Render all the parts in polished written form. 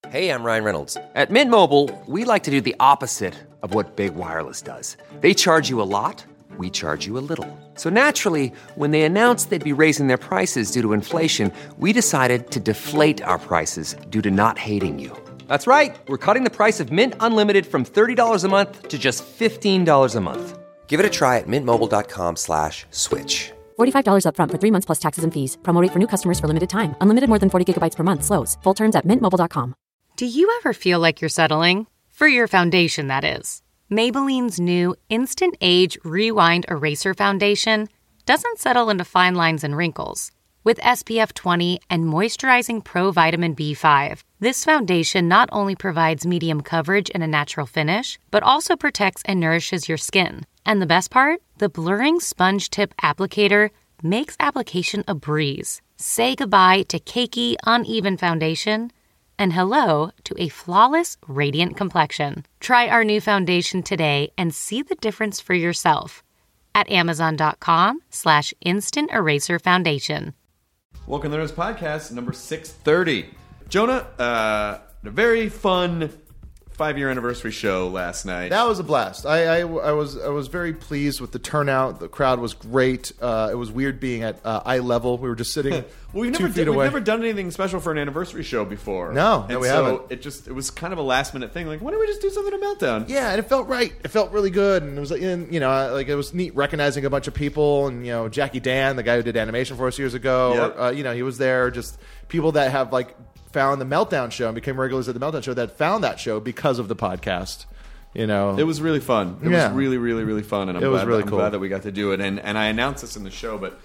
Hey, I'm Ryan Reynolds. At Mint Mobile, we like to do the opposite of what Big Wireless does. They charge you a lot, we charge you a little. So naturally, when they announced they'd be raising their prices due to inflation, we decided to deflate our prices due to not hating you. That's right. We're cutting the price of Mint Unlimited from $30 a month to just $15 a month. Give it a try at mintmobile.com/switch. $45 up front for 3 months plus taxes and fees. Promo rate for new customers for limited time. Unlimited more than 40 gigabytes per month slows. Full terms at mintmobile.com. Do you ever feel like you're settling? For your foundation, that is. Maybelline's new Instant Age Rewind Eraser Foundation doesn't settle into fine lines and wrinkles. With SPF 20 and moisturizing Pro Vitamin B5, this foundation not only provides medium coverage and a natural finish, but also protects and nourishes your skin. And the best part? The blurring sponge tip applicator makes application a breeze. Say goodbye to cakey, uneven foundation and hello to a flawless, radiant complexion. Try our new foundation today and see the difference for yourself at Amazon.com/Instant Eraser Foundation. Welcome to the Nerdist Podcast, number 630. Jonah, a very fun 5-year anniversary show last night. That was a blast. I was very pleased with the turnout. The crowd was great. It was weird being at eye level. We were just sitting well, we've never done anything special for an anniversry show before. No, we haven't. It was kind of a last minute thing. Like, why don't we just do something at Meltdown? Yeah, and it felt right. It felt really good, and it was like it was neat recognizing a bunch of people, and Jackie Dan, the guy who did animation for us years ago. Yep. He was there. Just people that have found the Meltdown show and became regulars at the Meltdown show that found that show because of the podcast. It was really fun. It was really, really, really fun, and I'm glad that we got to do it. And I announced this in the show, but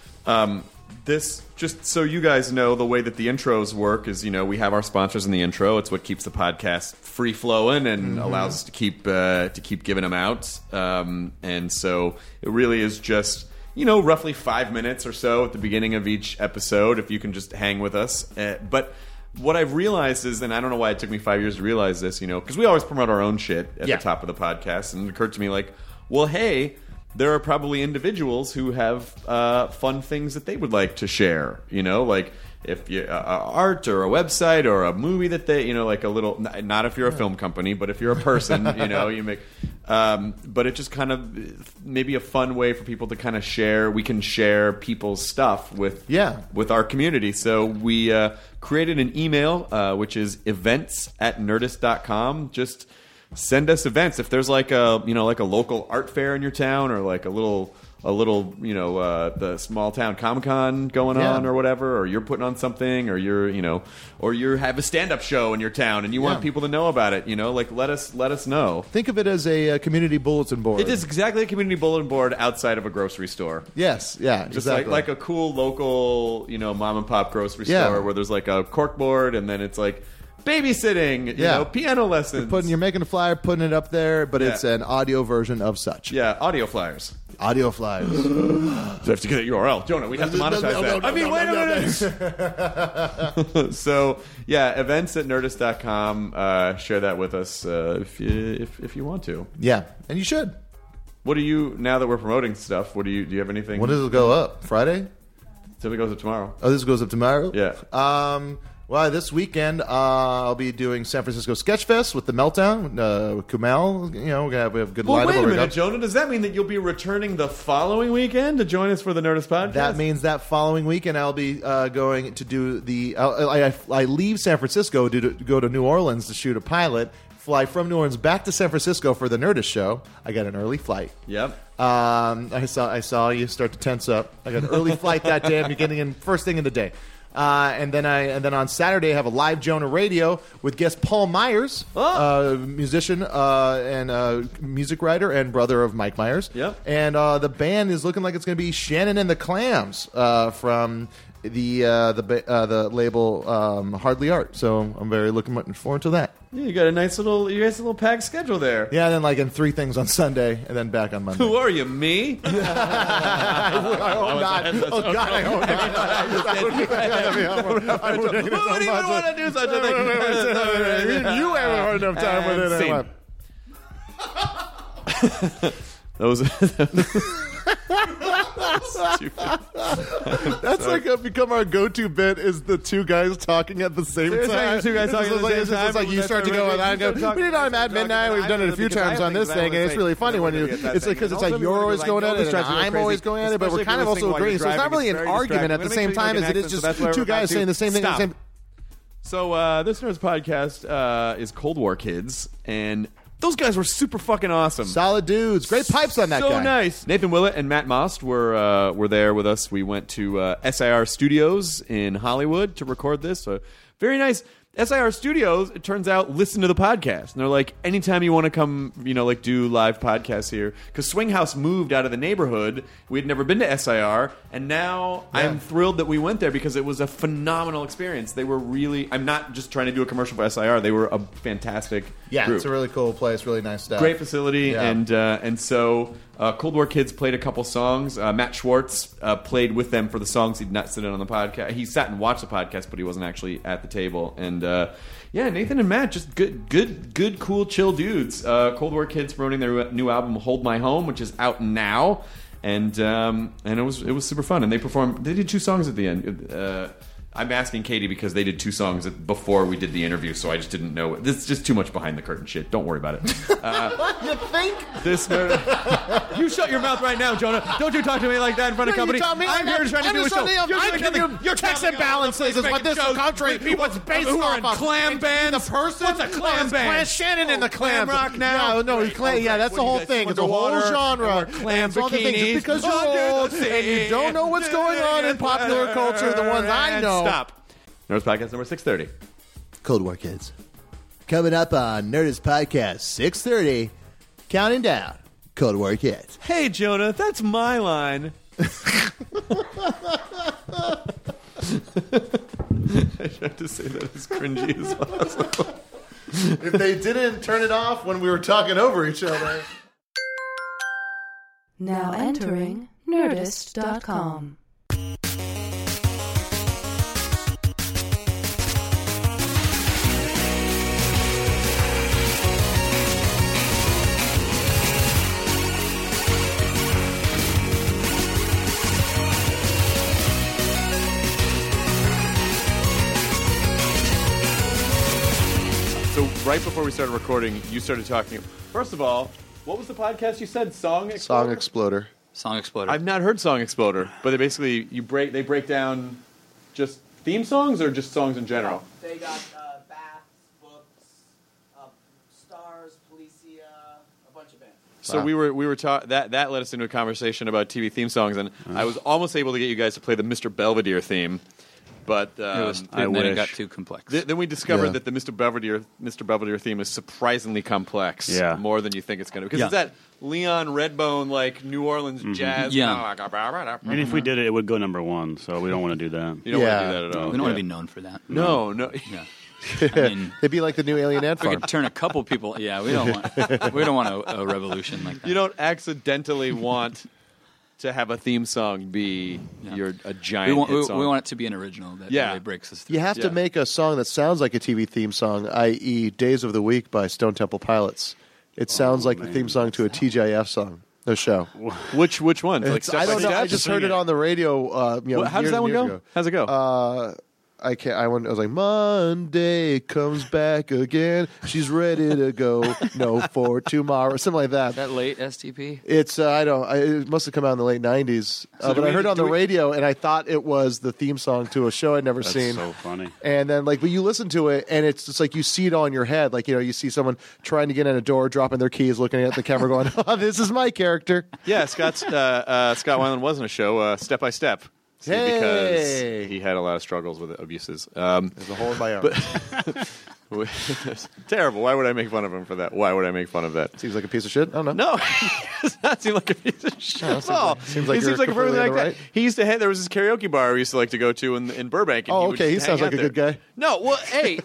this, just so you guys know, the way that the intros work is, we have our sponsors in the intro. It's what keeps the podcast free flowing and allows us to keep giving them out. And so it really is just roughly 5 minutes or so at the beginning of each episode, if you can just hang with us. But what I've realized is, and I don't know why it took me 5 years to realize this, because we always promote our own shit at the top of the podcast, and it occurred to me well, hey, there are probably individuals who have fun things that they would like to share, if you art or a website or a movie that they, like a little, not if you're a film company, but if you're a person, you make, but it just kind of maybe a fun way for people to kind of share. We can share people's stuff with our community. So we created an email, which is events@nerdist.com. Just send us events. If there's like a local art fair in your town, or like a little the small town Comic-Con going on or whatever, or you're putting on something, or or you have a stand-up show in your town and you want people to know about it, let us know. Think of it as a community bulletin board. It is exactly a community bulletin board outside of a grocery store. Yes, yeah, just exactly. like a cool local, mom and pop grocery store where there's like a cork board, and then it's like babysitting, piano lessons. You're making a flyer, putting it up there, but it's an audio version of such. Yeah, audio flyers. Audio flyers. So I have to get a URL. Jonah, we have to monetize that. Wait a minute. So, events@nerdist.com. Share that with us if you want to. Yeah, and you should. What do you, now that we're promoting stuff, do you have anything? When does it go up? Friday? So it goes up tomorrow. Oh, this goes up tomorrow? Yeah. Well, this weekend I'll be doing San Francisco Sketch Fest with the Meltdown, with Kumail. We have a good lineup. Well, wait a minute, Jonah. Does that mean that you'll be returning the following weekend to join us for the Nerdist Podcast? That means that following weekend I'll be going to do the. I leave San Francisco to go to New Orleans to shoot a pilot. Fly from New Orleans back to San Francisco for the Nerdist show. I got an early flight. Yep. I saw you start to tense up. I got an early flight that day. I'm getting in first thing in the day. And then on Saturday I have a live Jonah Radio with guest Paul Myers, musician and music writer and brother of Mike Myers. Yep. And the band is looking like it's going to be Shannon and the Clams from the label Hardly Art. So I'm very looking forward to that. Yeah, you got a nice little packed schedule there. Yeah, and then in 3 things on Sunday, and then back on Monday. Who are you, me? Oh God! I hope not. I wouldn't even want to do such a thing. You haven't heard enough time with it. Those. That's like become our go-to bit is the two guys talking at the same time. Two guys talking at the same time. It's like you start to go and I go, we did it on Mad Midnight. We've done it a few times on this thing, and it's really funny when you. It's like because it's like you're always going at it and I'm always going at it, but we're kind of also agreeing. So it's not really an argument at the same time as it is just two guys saying the same thing at the same. So this Nerds podcast is Cold War Kids, and those guys were super fucking awesome. Solid dudes. Great pipes on that guy. So nice. Nathan Willett and Matt Most were there with us. We went to SIR Studios in Hollywood to record this. So very nice. SIR Studios, it turns out, listen to the podcast. And they're like, anytime you want to come, like do live podcasts here. Because Swing House moved out of the neighborhood. We had never been to SIR. And now I'm thrilled that we went there because it was a phenomenal experience. They were really, I'm not just trying to do a commercial for SIR. They were a fantastic group. It's a really cool place, really nice stuff. Great facility. Yeah. And so Cold War Kids played a couple songs. Matt Schwartz played with them for the songs. He'd not sit in on the podcast. He sat and watched the podcast, but he wasn't actually at the table. And Nathan and Matt, just good, cool, chill dudes. Cold War Kids promoting their new album, Hold My Home, which is out now. And it was super fun. And they performed. They did 2 songs at the end. I'm asking Katie because they did 2 songs before we did the interview, so I just didn't know. This is just too much behind the curtain shit. Don't worry about it. You think? You shut your mouth right now, Jonah. Don't you talk to me like that in front of company. I'm here trying to do a show. I'm giving you your checks and balances is what this country was based off of. Clam bands. The person. What's a clam band? Shannon and the Clam Rock now. Yeah, that's the whole thing. It's a whole genre. Clam bikinis. Just because you're old and you don't know what's going on in popular culture, the ones I know. Stop. Nerds Podcast number 630. Cold War Kids. Coming up on Nerdist Podcast 630. Counting down. Cold War Kids. Hey, Jonah, that's my line. I tried to say that as cringy as possible. If they didn't turn it off when we were talking over each other. Now entering Nerdist.com. So right before we started recording, you started talking. First of all, what was the podcast you said? Song Exploder? Song Exploder. I've not heard Song Exploder, but they break down just theme songs or just songs in general? They got Baths, Books, Stars, Policia, a bunch of bands. So we were that led us into a conversation about TV theme songs, and I was almost able to get you guys to play the Mr. Belvedere theme. But it got too complex. Then we discovered that the Mr. Belvedere theme is surprisingly complex. Yeah. More than you think it's going to be. Because it's that Leon Redbone, like New Orleans jazz. Yeah. And if we did it, it would go number 1, so we don't want to do that. You don't want to do that at all. We don't want to be known for that. No. Yeah. I mean, it'd be like the new Alien Ant Farm. We could turn a couple people. Yeah, we don't want a revolution like that. You don't accidentally want to have a theme song be a giant hit song. We want it to be an original that really breaks us through. You have to make a song that sounds like a TV theme song, i.e. Days of the Week by Stone Temple Pilots. It sounds like the theme song to a TGIF song, a show. Which one? Like I don't know. I just heard it on the radio. How does that one go? How's it go? I can't. I was like, Monday comes back again. She's ready to go. No, for tomorrow, something like that. That late STP? It's it must have come out in the late '90s. But I heard it on the radio, and I thought it was the theme song to a show I'd never seen. That's so funny. And then, but you listen to it, and it's just like you see it all in your head. Like you see someone trying to get in a door, dropping their keys, looking at the camera, going, "Oh, this is my character." Yeah, Scott Weiland was in a show, Step by Step. Because he had a lot of struggles with abuses. There's a hole in my arm. Terrible. Why would I make fun of him for that? Why would I make fun of that? Seems like a piece of shit. I don't know. No, he does not seem like a piece of shit at all. Seems like he seems like a person like that. He used to there was this karaoke bar we used to like to go to in Burbank. And he sounds like a good guy. No, well, hey,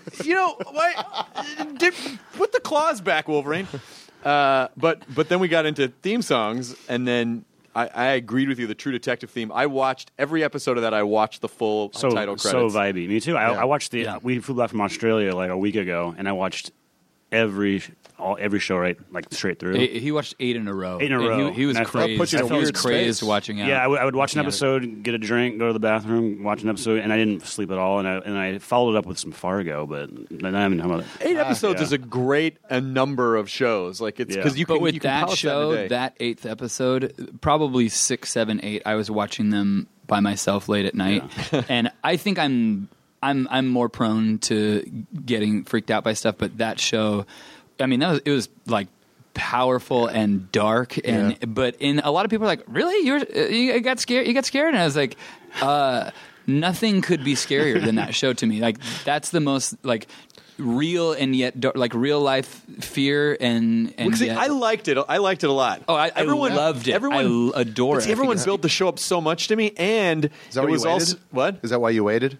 put the claws back, Wolverine. But then we got into theme songs, and then I agreed with you. The True Detective theme. I watched every episode of that. I watched the full title credits. So vibey. Me too. I watched we flew back from Australia like a week ago, and I watched every show, right, like straight through. He watched 8 in a row. 8 in a row. He was crazed. He was crazed watching it. Yeah, I would watch an episode, get a drink, go to the bathroom, watch an episode, and I didn't sleep at all. And I followed it up with some Fargo, but I haven't talking about it. 8 episodes is a great number of shows. Like it's because you can. But with you can that show, that 8th episode, probably 6, 7, 8, I was watching them by myself late at night, and I think I'm more prone to getting freaked out by stuff. But that show, I mean, it was like powerful and dark, but a lot of people are like, really, you got scared, and I was like, nothing could be scarier than that show to me. Like that's the most like real and yet like real life fear and yet, I liked it a lot. Everyone loved it. I adore it. Everyone built the show up so much to me, and is that it was also what? Is that why you waited?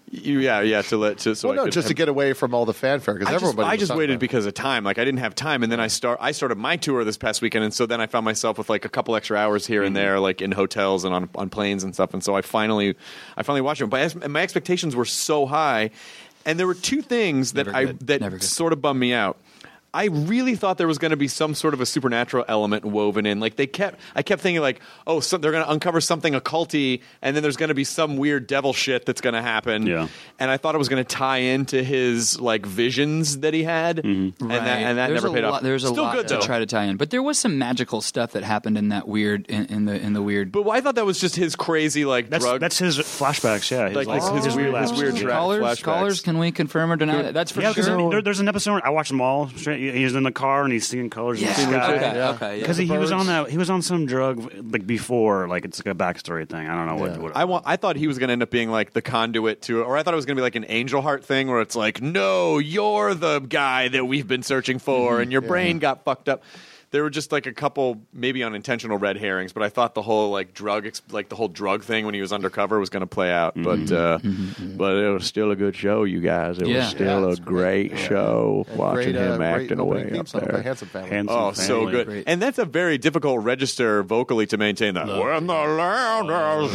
Just to get away from all the fanfare because everybody. I just waited because of time. Like I didn't have time, and then I started my tour this past weekend, and so then I found myself with like a couple extra hours here and there, like in hotels and on planes and stuff. And so I finally watched it. But my expectations were so high, and there were two things that sort of bummed me out. I really thought there was going to be some sort of a supernatural element woven in. Like I kept thinking like, they're going to uncover something occulty, and then there's going to be some weird devil shit that's going to happen. Yeah. And I thought it was going to tie into his like visions that he had, and that never paid off. There's a lot to try to tie in, but there was some magical stuff that happened in that weird in the weird. But I thought that was just his crazy like drug. That's his flashbacks. Yeah, his weird flashbacks. Callers, can we confirm or deny that? That's for sure. There's an episode I watched them all. He's in the car and he's singing Colors in the Sky. Okay. Because he was on that. He was on some drug like before. Like it's like a backstory thing. I don't know what. I thought he was going to end up being like the conduit to, or I thought it was going to be like an Angel Heart thing where it's like, no, you're the guy that we've been searching for, and your brain got fucked up. There were just like a couple maybe unintentional red herrings, but I thought the whole like the whole drug thing when he was undercover was going to play out. But it was still a good show, you guys. It was still a great show watching him acting away up there. Handsome Family. So good. Great. And that's a very difficult register vocally to maintain that. When the land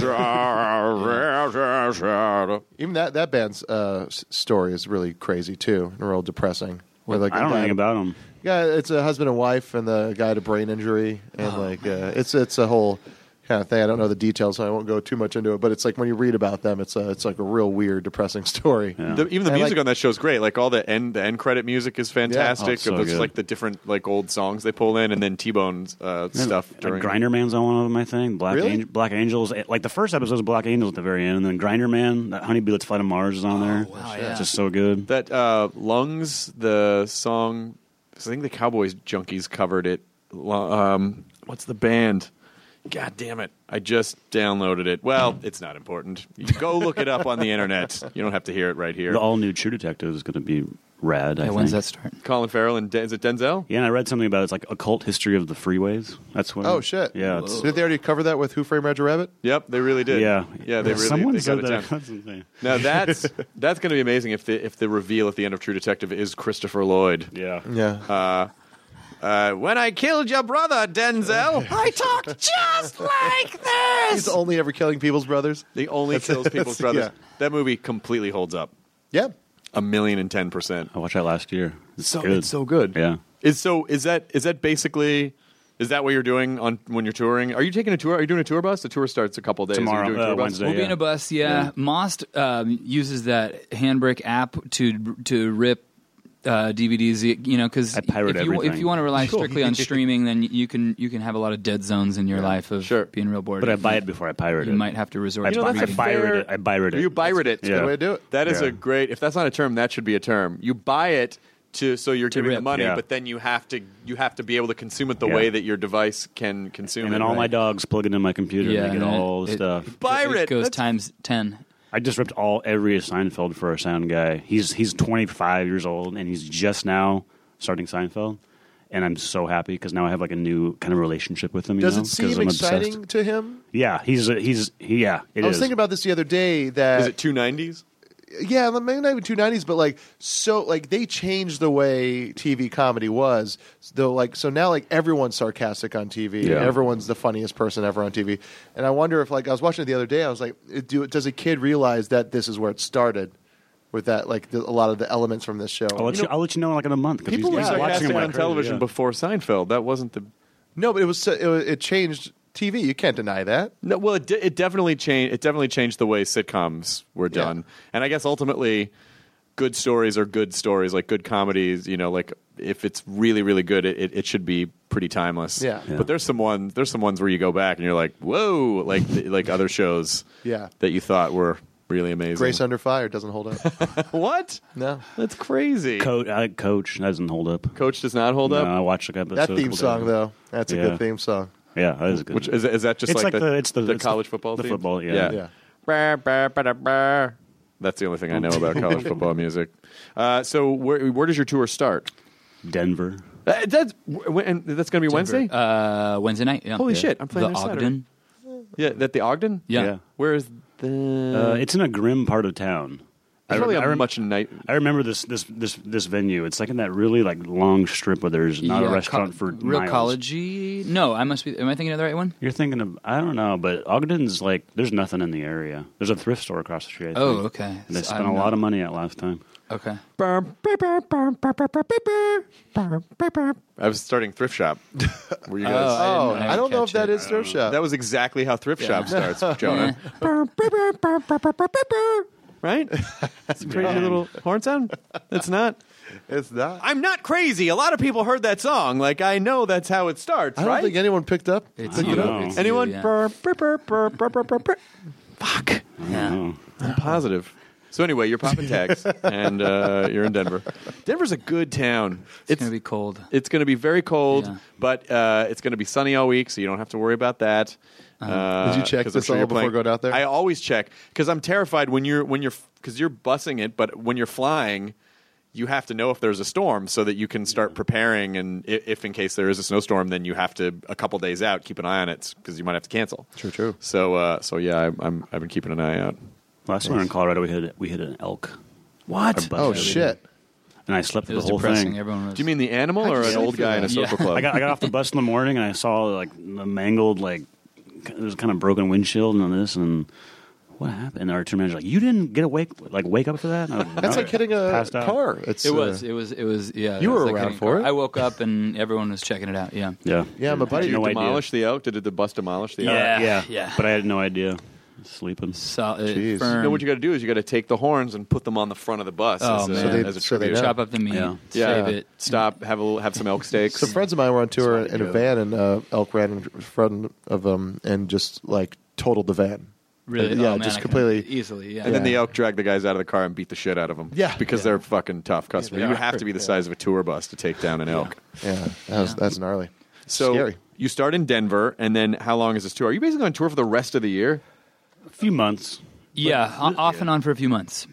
is even that band's story is really crazy too, and real depressing. I don't know anything about them. Yeah, it's a husband and wife, and the guy had a brain injury, and it's a whole kind of thing. I don't know the details, so I won't go too much into it. But it's like when you read about them, it's like a real weird, depressing story. Yeah. Even the music on that show is great. Like all the end credit music is fantastic. So it's like the different like old songs they pull in, and then T-Bone's stuff. Like Grinder Man's on one of them, I think. Black Angels. Like the first episode was Black Angels at the very end, and then Grinder Man, that Honeybee Let's Fly to Mars is on there. Wow, it's just so good. That Lungs, the song. I think the Cowboys Junkies covered it. What's the band? God damn it. I just downloaded it. Well, it's not important. You go look it up on the internet. You don't have to hear it right here. The all-new True Detective is going to be rad, I think. When's that start? Colin Farrell and is it Denzel? Yeah, and I read something about it's like occult history of the freeways. That's what. Oh, shit. Yeah. Did they already cover that with Who Framed Roger Rabbit? Yep, they really did. Yeah. Yeah, they really Someone they said got it that. down. Now that's going to be amazing if the reveal at the end of True Detective is Christopher Lloyd. Yeah. Yeah. When I killed your brother, Denzel, I talked just like this. He's only ever killing people's brothers. He only kills people's brothers. Yeah. That movie completely holds up. Yeah. 1,010%. I watched that last year. It's so good. Yeah. Is that basically? Is that what you're doing when you're touring? Are you taking a tour? Are you doing a tour bus? The tour starts a couple days. Tomorrow, Are you doing a tour bus? Wednesday. We'll be in a bus. Yeah. Most uses that Handbrake app to rip DVDs, because if you want to rely strictly on streaming, then you can have a lot of dead zones in your life of being real bored. But I buy it before I pirate it. You might have to resort to I pirate it. You pirate it. That's a good way to do it. That is a great. If that's not a term, that should be a term. You buy it so you're giving the money, but then you have to be able to consume it the way that your device can consume it. And then all my dogs plug into my computer and they get all the stuff. Pirate it goes times 10. I just ripped every Seinfeld for a sound guy. He's 25 years old and he's just now starting Seinfeld, and I'm so happy because now I have like a new kind of relationship with him. Does it seem exciting to him? Yeah, I was thinking about this the other day. That is it 290s? Yeah, maybe not even 290s, but they changed the way TV comedy was. So now everyone's sarcastic on TV. Yeah. Everyone's the funniest person ever on TV. And I wonder if I was watching it the other day, I was like, does a kid realize that this is where it started? with that, like a lot of the elements from this show. I'll let you know like in a month. People were watching on television before Seinfeld. That wasn't the. No, but it changed TV. You can't deny that. No, well, it definitely changed. It definitely changed the way sitcoms were done, and I guess ultimately, good stories are good stories. Like good comedies, like if it's really, really good, it should be pretty timeless. Yeah. But there's some ones where you go back and you're like, whoa, like other shows. That you thought were really amazing. Grace Under Fire doesn't hold up. What? No, that's crazy. Coach doesn't hold up. Coach does not hold up. No, I watched a that theme song though. That's a good theme song. Yeah, that is good. Which is that just it's like the college football the theme? football, yeah. That's the only thing I know about college football music. So where does your tour start? Denver. That's going to be Wednesday? Wednesday night. Yeah. Holy shit! I'm playing the there Ogden. Yeah, the Ogden. Yeah. Where is the? It's in a grim part of town. It's probably much night. I remember this venue. It's like in that really like long strip where there's not a restaurant for real miles. college-y. No, am I thinking of the right one? You're thinking of, I don't know, but Ogden's like, there's nothing in the area. There's a thrift store across the street. I think. Oh, okay. And they spent a lot of money out last time. Okay. I was starting Thrift Shop. Were you guys? I don't know if that is Thrift Shop. That was exactly how Thrift Shop starts, Jonah. Right? It's a crazy little horn sound. It's not. It's not. I'm not crazy. A lot of people heard that song. Like, I know that's how it starts, I don't think anyone picked up. Anyone? Fuck. Yeah. I'm positive. So anyway, you're popping tags, and you're in Denver. Denver's a good town. It's going to be cold. It's going to be very cold, but it's going to be sunny all week, so you don't have to worry about that. Did you check this all before going out there? I always check because I'm terrified when you're because you're bussing it, but when you're flying, you have to know if there's a storm so that you can start preparing. And if in case there is a snowstorm, then you have to a couple days out keep an eye on it because you might have to cancel. True. So yeah, I've been keeping an eye out. Last summer in Colorado, we hit an elk. What? Oh shit! And I slept through the whole depressing. thing. Everyone was... Do you mean the animal or an old guy in a social club? I got off the bus in the morning and I saw like the mangled there's kind of broken windshield and this and what happened? And our tour manager's like, "You didn't wake up for that?" That's like hitting a car. It was. Yeah, you were like around for it. I woke up and everyone was checking it out. Yeah. My buddy. Did you demolish the elk? Did the bus demolish the elk? Yeah. But I had no idea. Sleeping. Jeez. Firm. You know what you got to do is you got to take the horns and put them on the front of the bus as a tribute. Chop up the meat, save it. Stop, have some elk steaks. Some friends of mine were on tour in a van, and elk ran in front of them and just like totaled the van. Really? Just completely easily. Yeah. And then the elk dragged the guys out of the car and beat the shit out of them. Yeah, because they're fucking tough customers. You have to be the size of a tour bus to take down an elk. Yeah, that's gnarly. So scary. You start in Denver, and then how long is this tour? Are you basically on tour for the rest of the year? A few months. Yeah, off and on for a few months.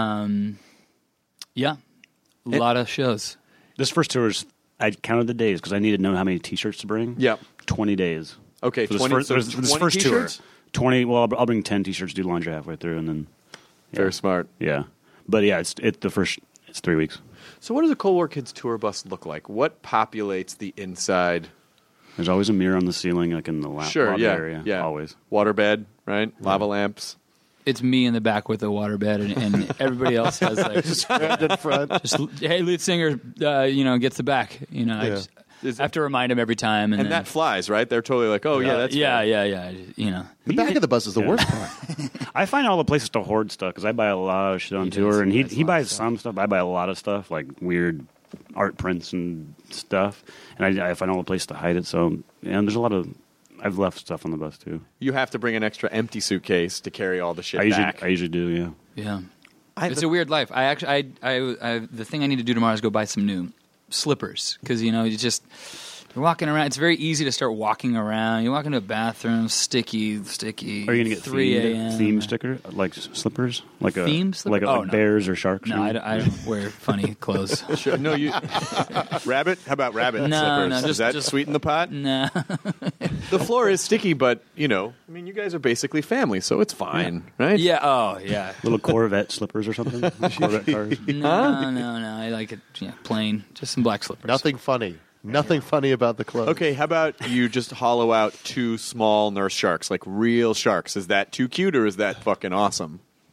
Yeah, a lot of shows. This first tour I counted the days because I needed to know how many T-shirts to bring. Yeah, 20 days. Okay, for 20. This first tour, 20. Well, I'll bring 10 T-shirts, do laundry halfway through, and then. Yeah. Very smart. Yeah, but yeah, it's 3 weeks. So, what does a Cold War Kids tour bus look like? What populates the inside? There's always a mirror on the ceiling, like in the lobby area. Yeah, always. Waterbed, right? Lava lamps. It's me in the back with the waterbed, and everybody else has like just in front. Just, hey, lead singer, gets the back. I have to remind him every time, and that flies, right? They're totally like, oh yeah, that's yeah. The back of the bus is the worst part. I find all the places to hoard stuff because I buy a lot of shit on tour, and he buys some stuff. I buy a lot of stuff like weird art prints and stuff, and I find all the places to hide it. So, there's a lot of. I've left stuff on the bus too. You have to bring an extra empty suitcase to carry all the shit back. I usually do, yeah. Yeah, it's a weird life. The thing I need to do tomorrow is go buy some new slippers because you're walking around. It's very easy to start walking around. You walk into a bathroom, sticky. Are you gonna get 3 a.m. theme sticker like slippers, like theme slippers? like bears or sharks? No, I don't wear funny clothes. Sure. No, you rabbit. How about rabbit slippers? No, does that sweeten the pot? No. The floor is sticky, but you guys are basically family, so it's fine, right? Yeah. Oh, yeah. Little Corvette slippers or something. Corvette cars. No. I like it. Yeah, plain, just some black slippers. Nothing funny. Nothing funny about the clothes. Okay, how about you just hollow out 2 small nurse sharks, like real sharks? Is that too cute or is that fucking awesome?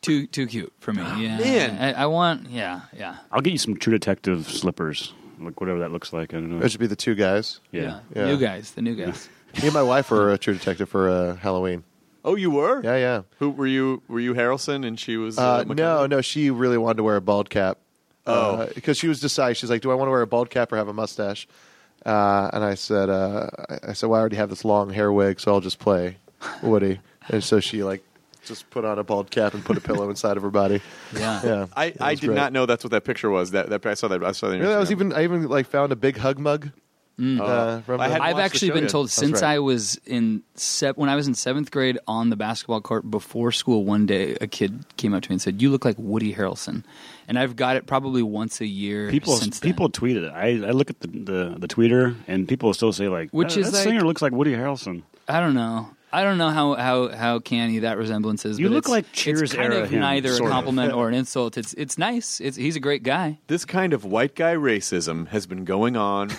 Too cute for me. Yeah, man. I want. Yeah. I'll get you some True Detective slippers, like whatever that looks like. I don't know. It should be the two guys. Yeah. The new guys. Me and my wife were a True Detective for Halloween. Oh, you were? Yeah. Who were you? Were you Harrelson and she was? No. She really wanted to wear a bald cap. Because she was deciding. She's like, "Do I want to wear a bald cap or have a mustache?" And I said, "Well, I already have this long hair wig, so I'll just play Woody." And so she just put on a bald cap and put a pillow inside of her body. Yeah. I did not know that's what that picture was. That I saw that. I saw that. I even found a big hug mug. I've actually been told since I was when I was in 7th grade on the basketball court before school, one day a kid came up to me and said, "You look like Woody Harrelson," and I've got it probably once a year. Since then. People tweet it. I look at the tweeter and people still say like, that singer looks like Woody Harrelson. I don't know how canny that resemblance is. You but look like Cheers it's kind era of him, neither a compliment or an insult. It's nice. He's a great guy. This kind of white guy racism has been going on.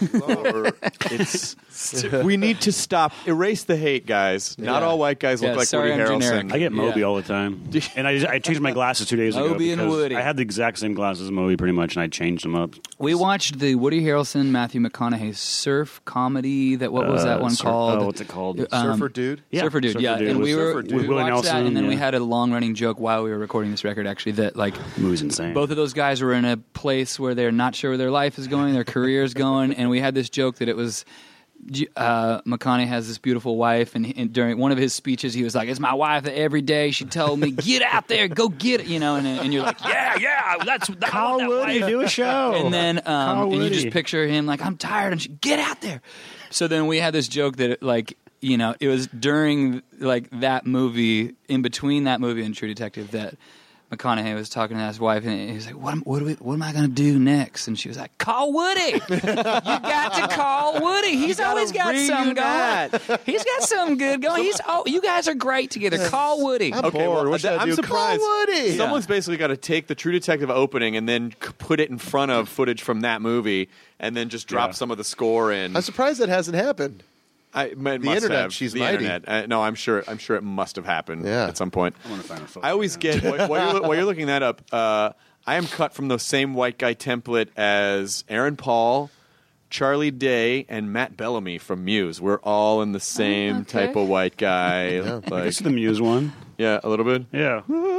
We need to stop. Erase the hate, guys. Not all white guys look like Woody Harrelson. Generic. I get Moby all the time, and I changed my glasses 2 days ago. Moby and Woody. I had the exact same glasses as Moby pretty much, and I changed them up. We watched the Woody Harrelson, Matthew McConaughey surf comedy. What was that one called? What's it called? Surfer Dude. Surfer Dude. Yeah, and we watched Nelson, that, and then we had a long-running joke while we were recording this record, actually, that like the movie's insane. Both of those guys were in a place where they're not sure where their life is going, their career is going, and we had this joke that it was McConaughey has this beautiful wife, and during one of his speeches, he was like, "It's my wife that every day she told me, get out there, go get it," and you're like, yeah, that's Call Woody, do a show, and then and you just picture him like, "I'm tired," and she, "Get out there." So then we had this joke that it was during that movie, in between that movie and True Detective, that McConaughey was talking to his wife, and he was like, "What am I going to do next?" And she was like, "Call Woody. You got to call Woody. He's always got something going. He's got something good going. You guys are great together. Call Woody." I'm bored. I'm surprised. Call Woody. Someone's basically got to take the True Detective opening and then put it in front of footage from that movie, and then just drop some of the score in. I'm surprised that hasn't happened. The internet, she's mighty. Internet. No, I'm sure it must have happened at some point. I want to find a photo. I always get while you're looking that up. I am cut from the same white guy template as Aaron Paul, Charlie Day, and Matt Bellamy from Muse. We're all in the same type of white guy. This is the Muse one. Yeah, a little bit. Yeah.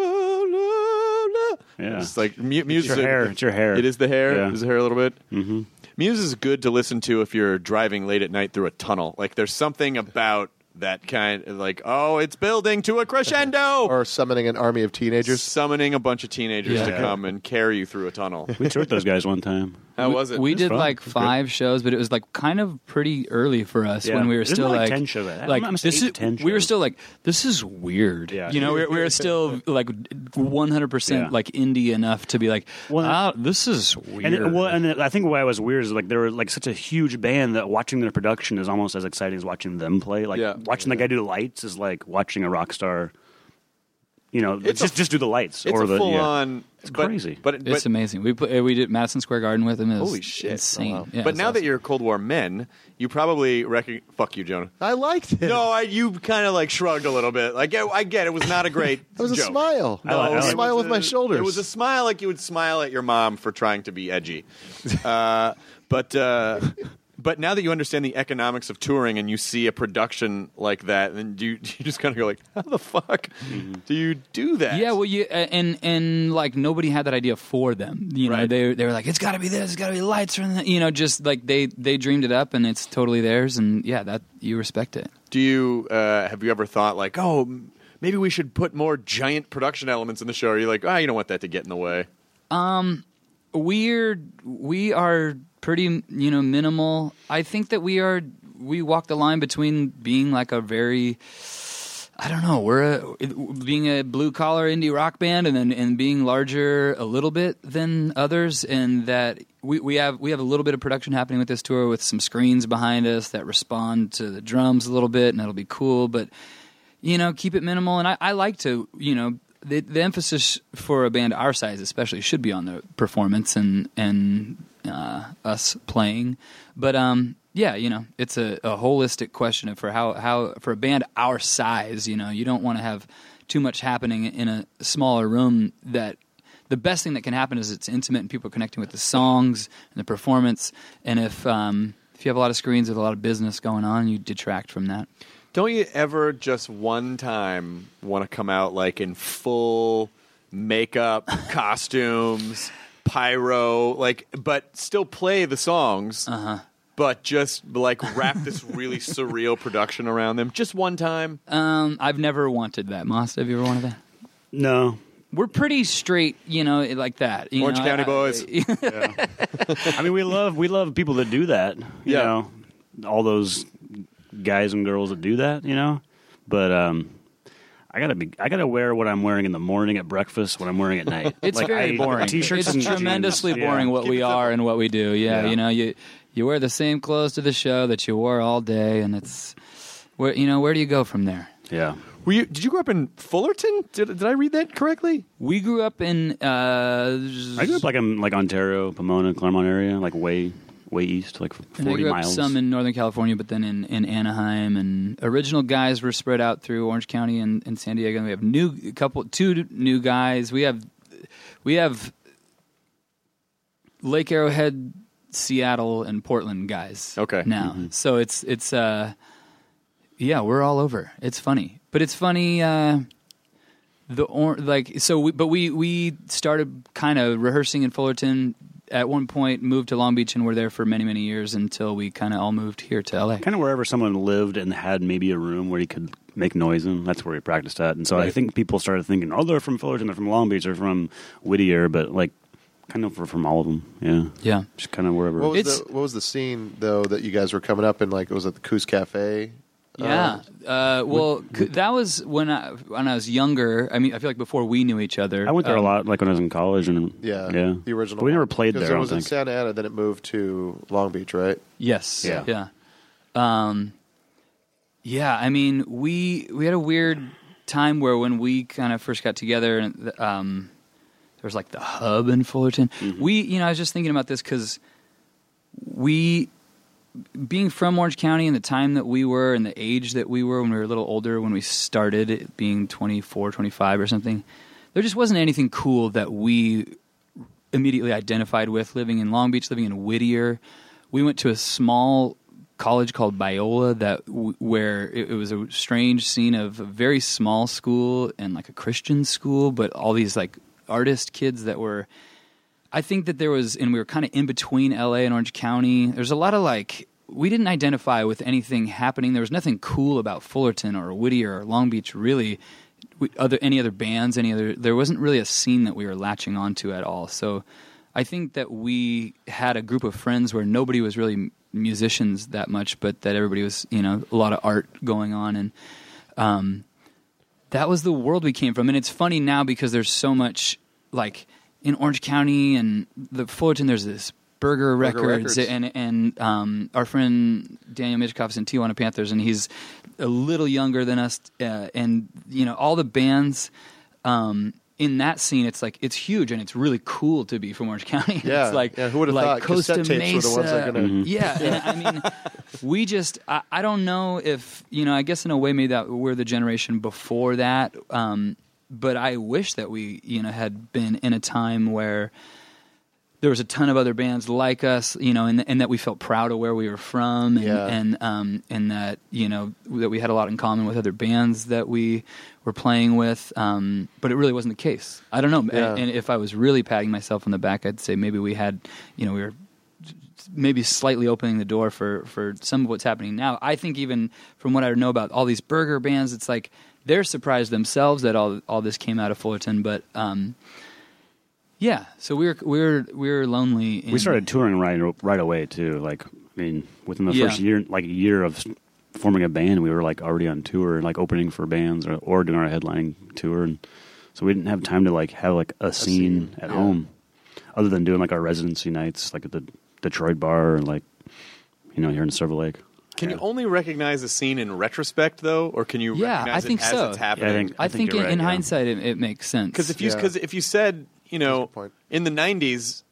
It's like Muse. It's your hair. It's your hair. It is the hair. Yeah. Is the hair a little bit? Mm-hmm. Muse is good to listen to if you're driving late at night through a tunnel. Like, there's something about that kind of it's building to a crescendo. Or summoning an army of teenagers. Summoning a bunch of teenagers to come and carry you through a tunnel. We toured those guys one time. How was it? We did fun. 5 shows, but it was kind of pretty early for us when we were still 10 shows. We were still this is weird. Yeah. We were still 100% indie enough to be this is weird. And I think why it was weird is they were such a huge band that watching their production is almost as exciting as watching them play. Watching the guy do the lights is like watching a rock star. Just do the lights. It's full on. It's crazy, but it's amazing. We did Madison Square Garden with him. It was holy shit, insane! Oh, wow. Yeah, but now that you're Cold War men, you probably fuck you, Jonah. I liked it. No, you kind of shrugged a little bit. I get it was not a great. It was joke. A smile. No, a smile with my shoulders. It was a smile like you would smile at your mom for trying to be edgy. But now that you understand the economics of touring and you see a production like that, then you just kind of go how the fuck do you do that? Yeah, well, and nobody had that idea for them. They were like, it's got to be this, it's got to be lights, or just they dreamed it up and it's totally theirs, and that you respect it. Do you have you ever thought maybe we should put more giant production elements in the show? Or are you like, you don't want that to get in the way? We are pretty, minimal. I think that we walk the line between being a very, I don't know, being a blue collar indie rock band and being larger a little bit than others, and that we have a little bit of production happening with this tour with some screens behind us that respond to the drums a little bit, and that'll be cool, but keep it minimal. And I like to, the emphasis for a band our size especially should be on the performance and us playing, but it's a holistic question for how for a band our size, you don't want to have too much happening in a smaller room, that the best thing that can happen is it's intimate and people are connecting with the songs and the performance. And if you have a lot of screens with a lot of business going on, you detract from that. Don't you ever just one time want to come out like in full makeup, costumes, pyro, like, but still play the songs, but just like wrap this really surreal production around them just one time? I've never wanted that. Moss, have you ever wanted that? No. We're pretty straight, like that. Orange County boys. Yeah. I mean, we love people that do that. You know, all those guys and girls that do that. But I gotta wear what I'm wearing in the morning at breakfast, what I'm wearing at night. It's very boring. T-shirts it's and tremendously jeans. boring what we are and what we do. Yeah, you wear the same clothes to the show that you wore all day, and it's where do you go from there? Yeah. Did you grow up in Fullerton? Did I read that correctly? We grew up in. I grew up in Ontario, Pomona, Claremont area, like way east, like 40 and I grew miles. Up some in Northern California, but then in Anaheim. And original guys were spread out through Orange County and San Diego. And we have two new guys. We have Lake Arrowhead, Seattle, and Portland guys. Okay. Now, mm-hmm. So it's we're all over. It's funny. But it's funny. We started kind of rehearsing in Fullerton at one point, moved to Long Beach, and were there for many, many years until we kind of all moved here to LA. Kind of wherever someone lived and had maybe a room where you could make noise in. That's where we practiced at. And so I think people started thinking, oh, they're from Fullerton, they're from Long Beach, they're from Whittier, but kind of from all of them. Yeah. Yeah. Just kind of wherever. What was the scene though that you guys were coming up in? Like, was it the Coos Cafe? Yeah. That was when I was younger. I mean, I feel like before we knew each other. I went there a lot, like when I was in college, and the original. But we never played there. It was in Santa Ana, then it moved to Long Beach, right? Yes. Yeah. I mean, we had a weird time where when we kind of first got together, there was like the hub in Fullerton. Mm-hmm. I was just thinking about this because being from Orange County and the time that we were and the age that we were when we were a little older, when we started, it being 24, 25 or something, there just wasn't anything cool that we immediately identified with living in Long Beach, living in Whittier. We went to a small college called Biola where it was a strange scene of a very small school and like a Christian school, but all these like artist kids that were... I think that there was, and we were kind of in between LA and Orange County. There's a lot of we didn't identify with anything happening. There was nothing cool about Fullerton or Whittier or Long Beach, really. Any other bands, there wasn't really a scene that we were latching onto at all. So I think that we had a group of friends where nobody was really musicians that much, but that everybody was, a lot of art going on. And that was the world we came from. And it's funny now because there's so much, in Orange County and the Fullerton, there's this Burger Records. And our friend Daniel Mitchkoff is in Tijuana Panthers, and he's a little younger than us. And all the bands in that scene, it's huge and it's really cool to be from Orange County. Yeah, who would have thought Costa cassette tapes Mesa. were the ones that are going to... Yeah, and I mean, we just I don't know if I guess in a way maybe that we're the generation before that. But I wish that we, had been in a time where there was a ton of other bands like us, and that we felt proud of where we were from, and that that we had a lot in common with other bands that we were playing with. But it really wasn't the case. I don't know. Yeah. And if I was really patting myself on the back, I'd say maybe we had, we were maybe slightly opening the door for some of what's happening now. I think even from what I know about all these burger bands, it's like they're surprised themselves that all this came out of Fullerton, but so we were lonely. We started touring right away too. Within the first year, a year of forming a band, we were already on tour and opening for bands or doing our headlining tour, and so we didn't have time to have a scene at home, other than doing our residency nights at the Detroit bar and here in Silver Lake. Can you only recognize a scene in retrospect, though, or can you recognize it as it's happening? I think in hindsight it makes sense. Because if you said, in the 90s,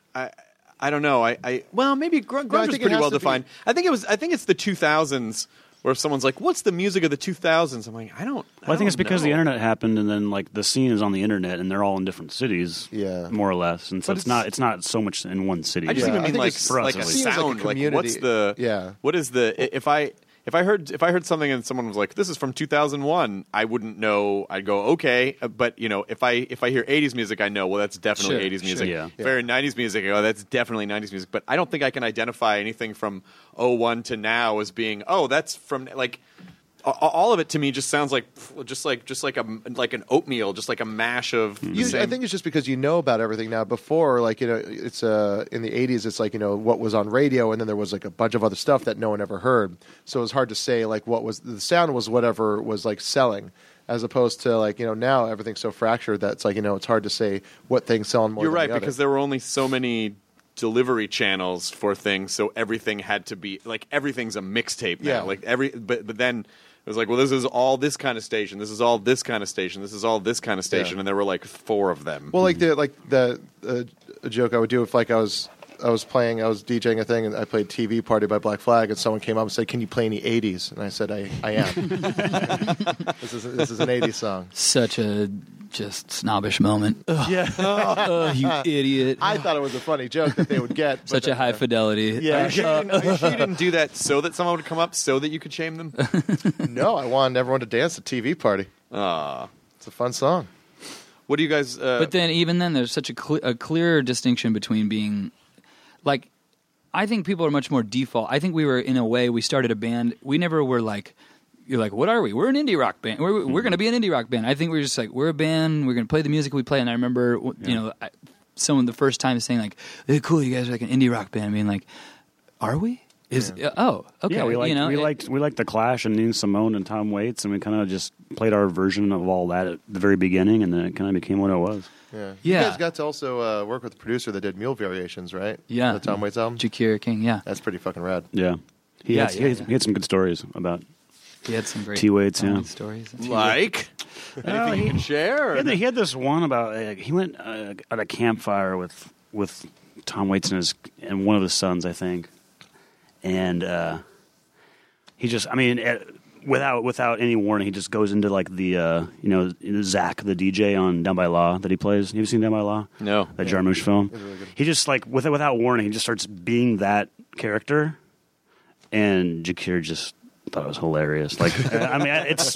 I don't know. Well, maybe grunge was pretty well defined. I think it's the 2000s Or if someone's like, "What's the music of the 2000s?" I'm like, I don't. Well, I think it's because the internet happened, and then like the scene is on the internet, and they're all in different cities, more or less, and so it's not so much in one city. I just even mean like a sound. Like, what's the what is the if I heard something and someone was like, "This is from 2001," I wouldn't know. I'd go, "Okay," but you know, if I hear 80s music, I know, well, that's definitely 80s music. If I hear 90s music, I go, that's definitely 90s music. But I don't think I can identify anything from 01 to now as being, oh, that's from like. All of it to me just sounds like an oatmeal, just like a mash of. I think it's just because you know about everything now. Before, like, you know, it's in the 80s, it's like, you know, what was on radio, and then there was like a bunch of other stuff that no one ever heard. So it was hard to say like what was the sound was whatever was like selling, as opposed to like, you know, now everything's so fractured that it's like, you know, it's hard to say what thing's selling more. You're than right, the because other. there were only so many delivery channels for things, so everything had to be like everything's a mixtape now. Like but then. It was like, well, this is all this kind of station. This is all this kind of station. This is all this kind of station, and there were like 4 of them. Well, like the joke I would do if like I was DJing a thing, and I played TV Party by Black Flag, and someone came up and said, "Can you play any 80s?" And I said, "I am." This is an 80s song. Such a just snobbish moment. Ugh. Yeah, you idiot. I thought it was a funny joke that they would get. Such a high fidelity. Yeah, are you sure you didn't do that so that someone would come up so that you could shame them? No, I wanted everyone to dance to TV Party. It's a fun song. What do you guys? But then, even then, there's such a clear distinction between being like. I think people are much more default. I think we were, in a way, we started a band. We never were like. You're like, what are we? We're an indie rock band. We're going to be an indie rock band. I think we're just like, we're a band. We're going to play the music we play. And I remember, you know, someone the first time saying like, hey, cool, you guys are like an indie rock band. Being like, are we? Oh, okay. Yeah, we liked the Clash and Nina Simone and Tom Waits, and we kind of just played our version of all that at the very beginning, and then it kind of became what it was. Yeah. You guys got to also work with the producer that did Mule Variations, right? Yeah. The Tom Waits album? Jakir King, yeah. That's pretty fucking rad. Yeah. He had some good stories about He had some great T-Waits, stories. Like? Anything you can share? He had this one about, he went at a campfire with Tom Waits and one of his sons, I think. And he just, without any warning, he just goes into like the, Zach, the DJ on Down by Law that he plays. Have you seen Down by Law? No. That Jarmusch film? Really good. He just like, without warning, he just starts being that character. And Jakir just thought it was hilarious. Like, it's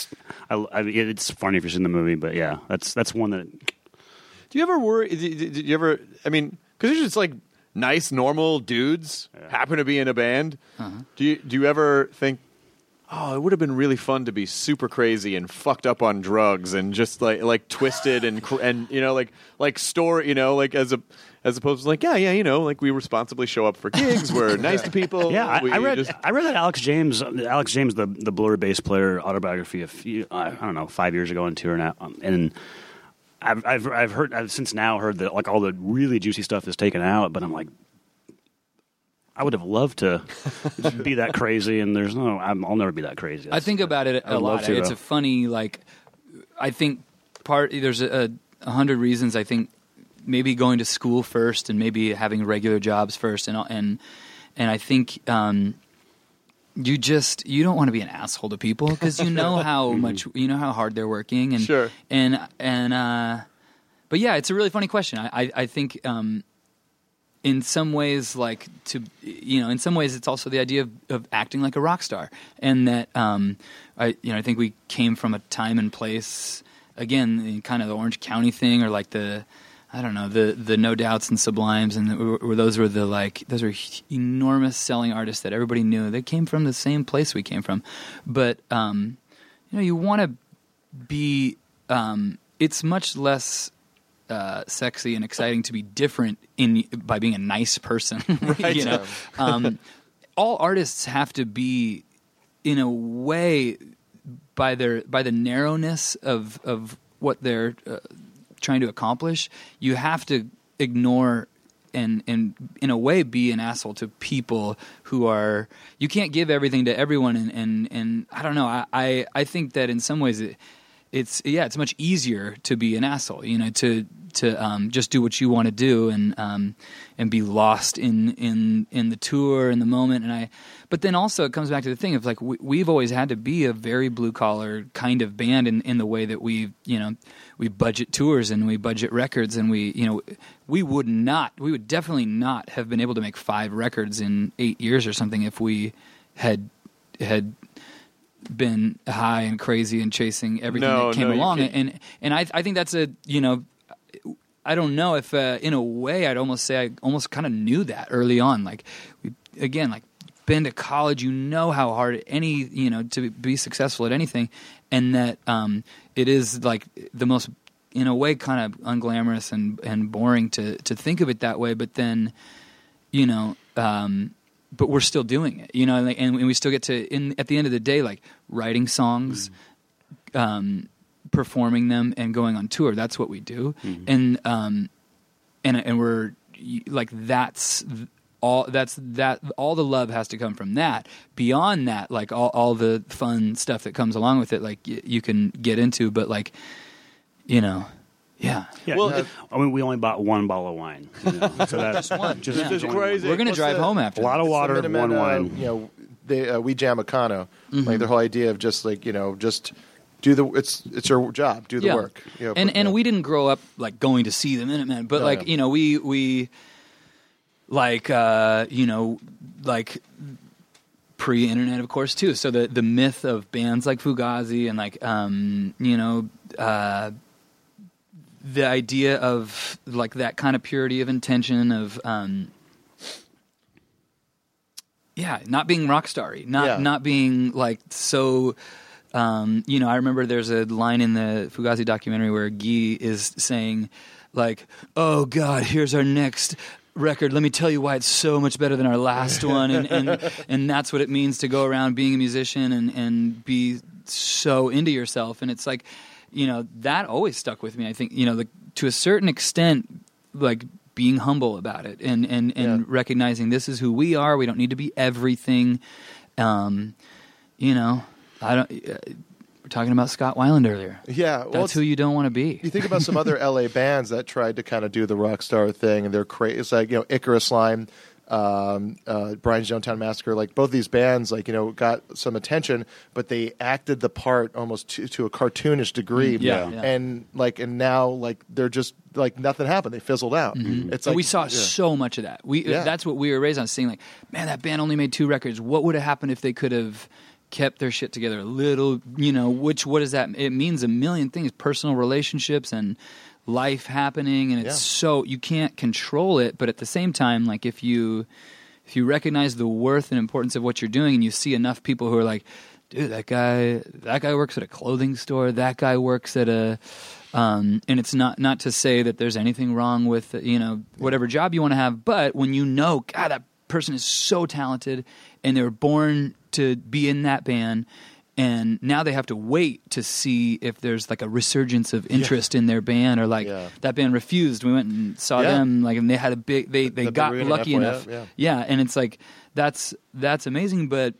funny if you've seen the movie, but yeah, that's one that. Do you ever worry? Did you ever? I mean, because it's just like nice, normal dudes happen to be in a band. Uh-huh. Do you ever think, oh, it would have been really fun to be super crazy and fucked up on drugs and just like twisted and like store, as opposed to like, like we responsibly show up for gigs, we're nice to people. Yeah, I read that Alex James, the Blur bass player autobiography 5 years ago on tour now, and I've since now heard that like all the really juicy stuff is taken out, but I'm like, I would have loved to be that crazy, and I'll never be that crazy. I think about it a lot. It's a funny, like, I think there's 100 reasons. I think maybe going to school first, and maybe having regular jobs first, and I think you don't want to be an asshole to people because you know how much how hard they're working, and sure, but yeah, it's a really funny question. I think. In some ways, in some ways, it's also the idea of acting like a rock star, and that I think we came from a time and place, again, in kind of the Orange County thing, or like the No Doubts and Sublimes, and those are enormous selling artists that everybody knew. They came from the same place we came from, but you want to be. It's much less. Sexy and exciting to be different by being a nice person, right? All artists have to be, in a way, by the narrowness of what they're trying to accomplish. You have to ignore and in a way be an asshole to people who are. You can't give everything to everyone, and I don't know. I think that in some ways it's much easier to be an asshole, to just do what you want to do and be lost in the tour and the moment. But then also it comes back to the thing of like we've always had to be a very blue collar kind of band in the way that we budget tours and we budget records, and we would definitely not have been able to make 5 records in 8 years or something if we had been high and crazy and chasing everything that came along. And I think that's I don't know if in a way I'd almost say I almost kind of knew that early on. Like been to college, how hard to be successful at anything, and that it is like the most, in a way, kind of unglamorous and boring to think of it that way. But then, but we're still doing it, and we still get to, at the end of the day, like writing songs, performing them, and going on tour. That's what we do, and we're like that's all the love has to come from that. Beyond that, like all the fun stuff that comes along with it, like you can get into, but like yeah. Well, we only bought 1 bottle of wine, so that's just one. Just crazy. We're gonna drive home after a lot of water, Minutemen, 1 wine. We jam Econo, like their whole idea of just like just do it's your job, do the work. And we didn't grow up like going to see the Minutemen, but we like like pre-internet, of course, too. So the myth of bands like Fugazi and like the idea of like that kind of purity of intention of not being rock starry, not being like so. I remember there's a line in the Fugazi documentary where Guy is saying, like, "Oh God, here's our next record. Let me tell you why it's so much better than our last one," and that's what it means to go around being a musician and be so into yourself. And it's like, that always stuck with me. I think, to a certain extent, like being humble about it and recognizing this is who we are. We don't need to be everything. We're talking about Scott Weiland earlier. Yeah. That's who you don't want to be. You think about some other LA bands that tried to kind of do the rock star thing, and they're crazy. It's like, Icarus Line, Brian's Jonestown Massacre, like both these bands, like, got some attention, but they acted the part almost to a cartoonish degree. And now, like, they're just like nothing happened. They fizzled out. It's like, we saw so much of that. That's what we were raised on, seeing like, man, that band only made 2 records. What would have happened if they could have kept their shit together a little, what does that, it means a million things, personal relationships and life happening, and it's so, you can't control it, but at the same time, like if you recognize the worth and importance of what you're doing, and you see enough people who are like, dude, that guy works at a clothing store, that guy works at a, and it's not to say that there's anything wrong with, whatever job you want to have, but when God, that person is so talented, and they were born to be in that band, and now they have to wait to see if there's like a resurgence of interest in their band, or like that band Refused. We went and saw them, like, and they had a big, they got lucky enough. And it's like, that's amazing, but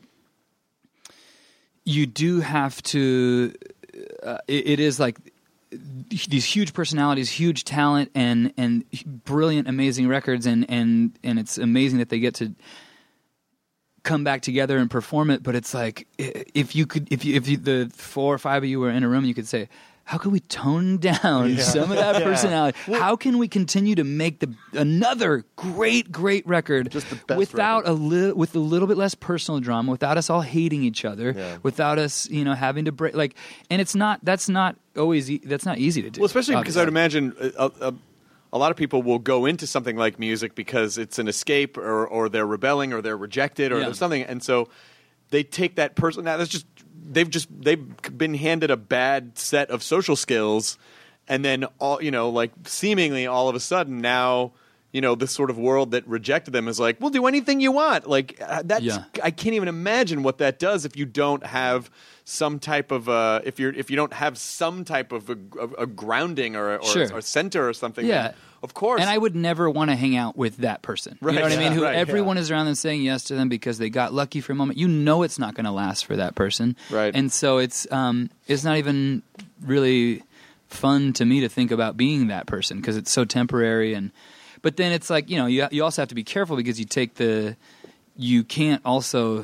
you do have to, it is like these huge personalities, huge talent, and brilliant, amazing records, and it's amazing that they get to come back together and perform it. But it's like, if you the 4 or 5 of you were in a room, you could say, how can we tone down some of that personality? How can we continue to make another great record, just the best without record, with a little bit less personal drama, without us all hating each other, without us, having to break, like, and that's not easy to do. Well, especially because I'd imagine a lot of people will go into something like music because it's an escape, or they're rebelling, or they're rejected, or there's something, and so they take that person. Now, that's just they've been handed a bad set of social skills, and then seemingly all of a sudden now, this sort of world that rejected them is like, we'll do anything you want. Like that's I can't even imagine what that does if you don't have some type of if you don't have some type of a grounding or a center or something. Yeah. Of course. And I would never want to hang out with that person. Right. You know what I mean? Who everyone yeah. is around them saying yes to them because they got lucky for a moment. You know it's not going to last for that person. Right. And so it's not even really fun to me to think about being that person because it's so temporary. But then it's like, you also have to be careful because you can't also,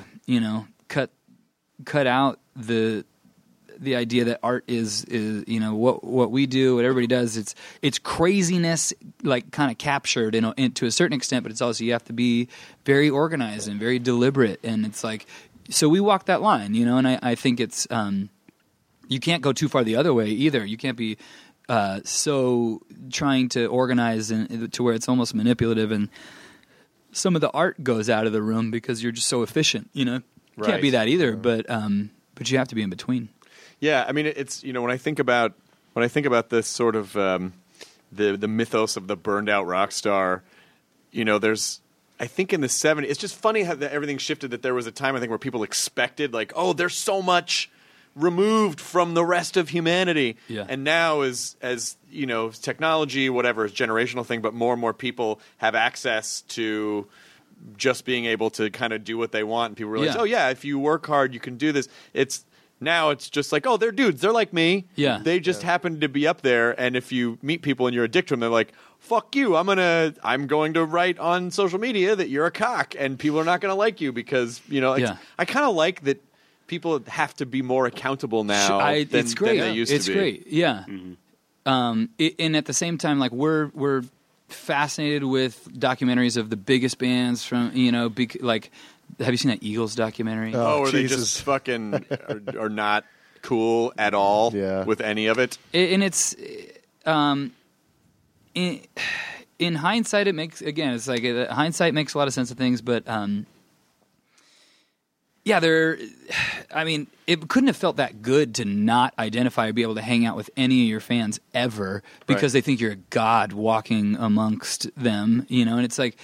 cut out the idea that art is what we do, what everybody does. It's craziness, like kind of captured to a certain extent, but it's also you have to be very organized and very deliberate, and it's like so we walk that line, and I think it's you can't go too far the other way either. You can't be so trying to organize to where it's almost manipulative, and some of the art goes out of the room because you're just so efficient. You can't be that either, but you have to be in between. Yeah, I mean, it's when I think about this sort of the mythos of the burned out rock star, there's I think in the 70s, it's just funny how everything shifted. That there was a time I think where people expected like, oh, there's so much removed from the rest of humanity, and now as technology, whatever, is generational thing, but more and more people have access to just being able to kind of do what they want, and people realize, oh yeah, if you work hard, you can do this. Now it's just like, oh, they're dudes. They're like me. Yeah. They just happen to be up there. And if you meet people and you're addicted to them, they're like, fuck you. I'm going to write on social media that you're a cock, and people are not going to like you because, I kind of like that people have to be more accountable now than they used to be. It's great. Yeah. Mm-hmm. And at the same time, like we're fascinated with documentaries of the biggest bands from, like, have you seen that Eagles documentary? Or they just fucking are not cool at all with any of it. And it's in hindsight, hindsight makes a lot of sense of things, but it couldn't have felt that good to not identify or be able to hang out with any of your fans ever because they think you're a god walking amongst them, and it's like.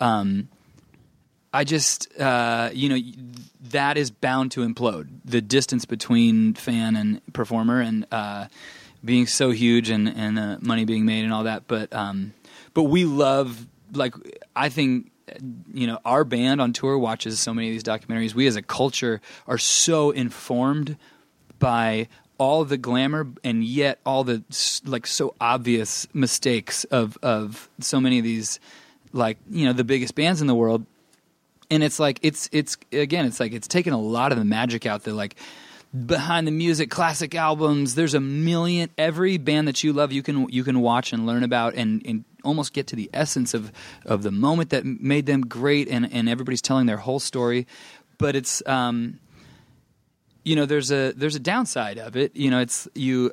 I just, that is bound to implode. The distance between fan and performer, and being so huge, and money being made, and all that. But we love, like, I think, our band on tour watches so many of these documentaries. We as a culture are so informed by all the glamour and yet all the like so obvious mistakes of so many of these, like, the biggest bands in the world. And it's like it's taken a lot of the magic out there, like behind the music, classic albums. There's a million. Every band that you love, you can watch and learn about, and almost get to the essence of the moment that made them great. And everybody's telling their whole story, but it's there's a downside of it. It's you're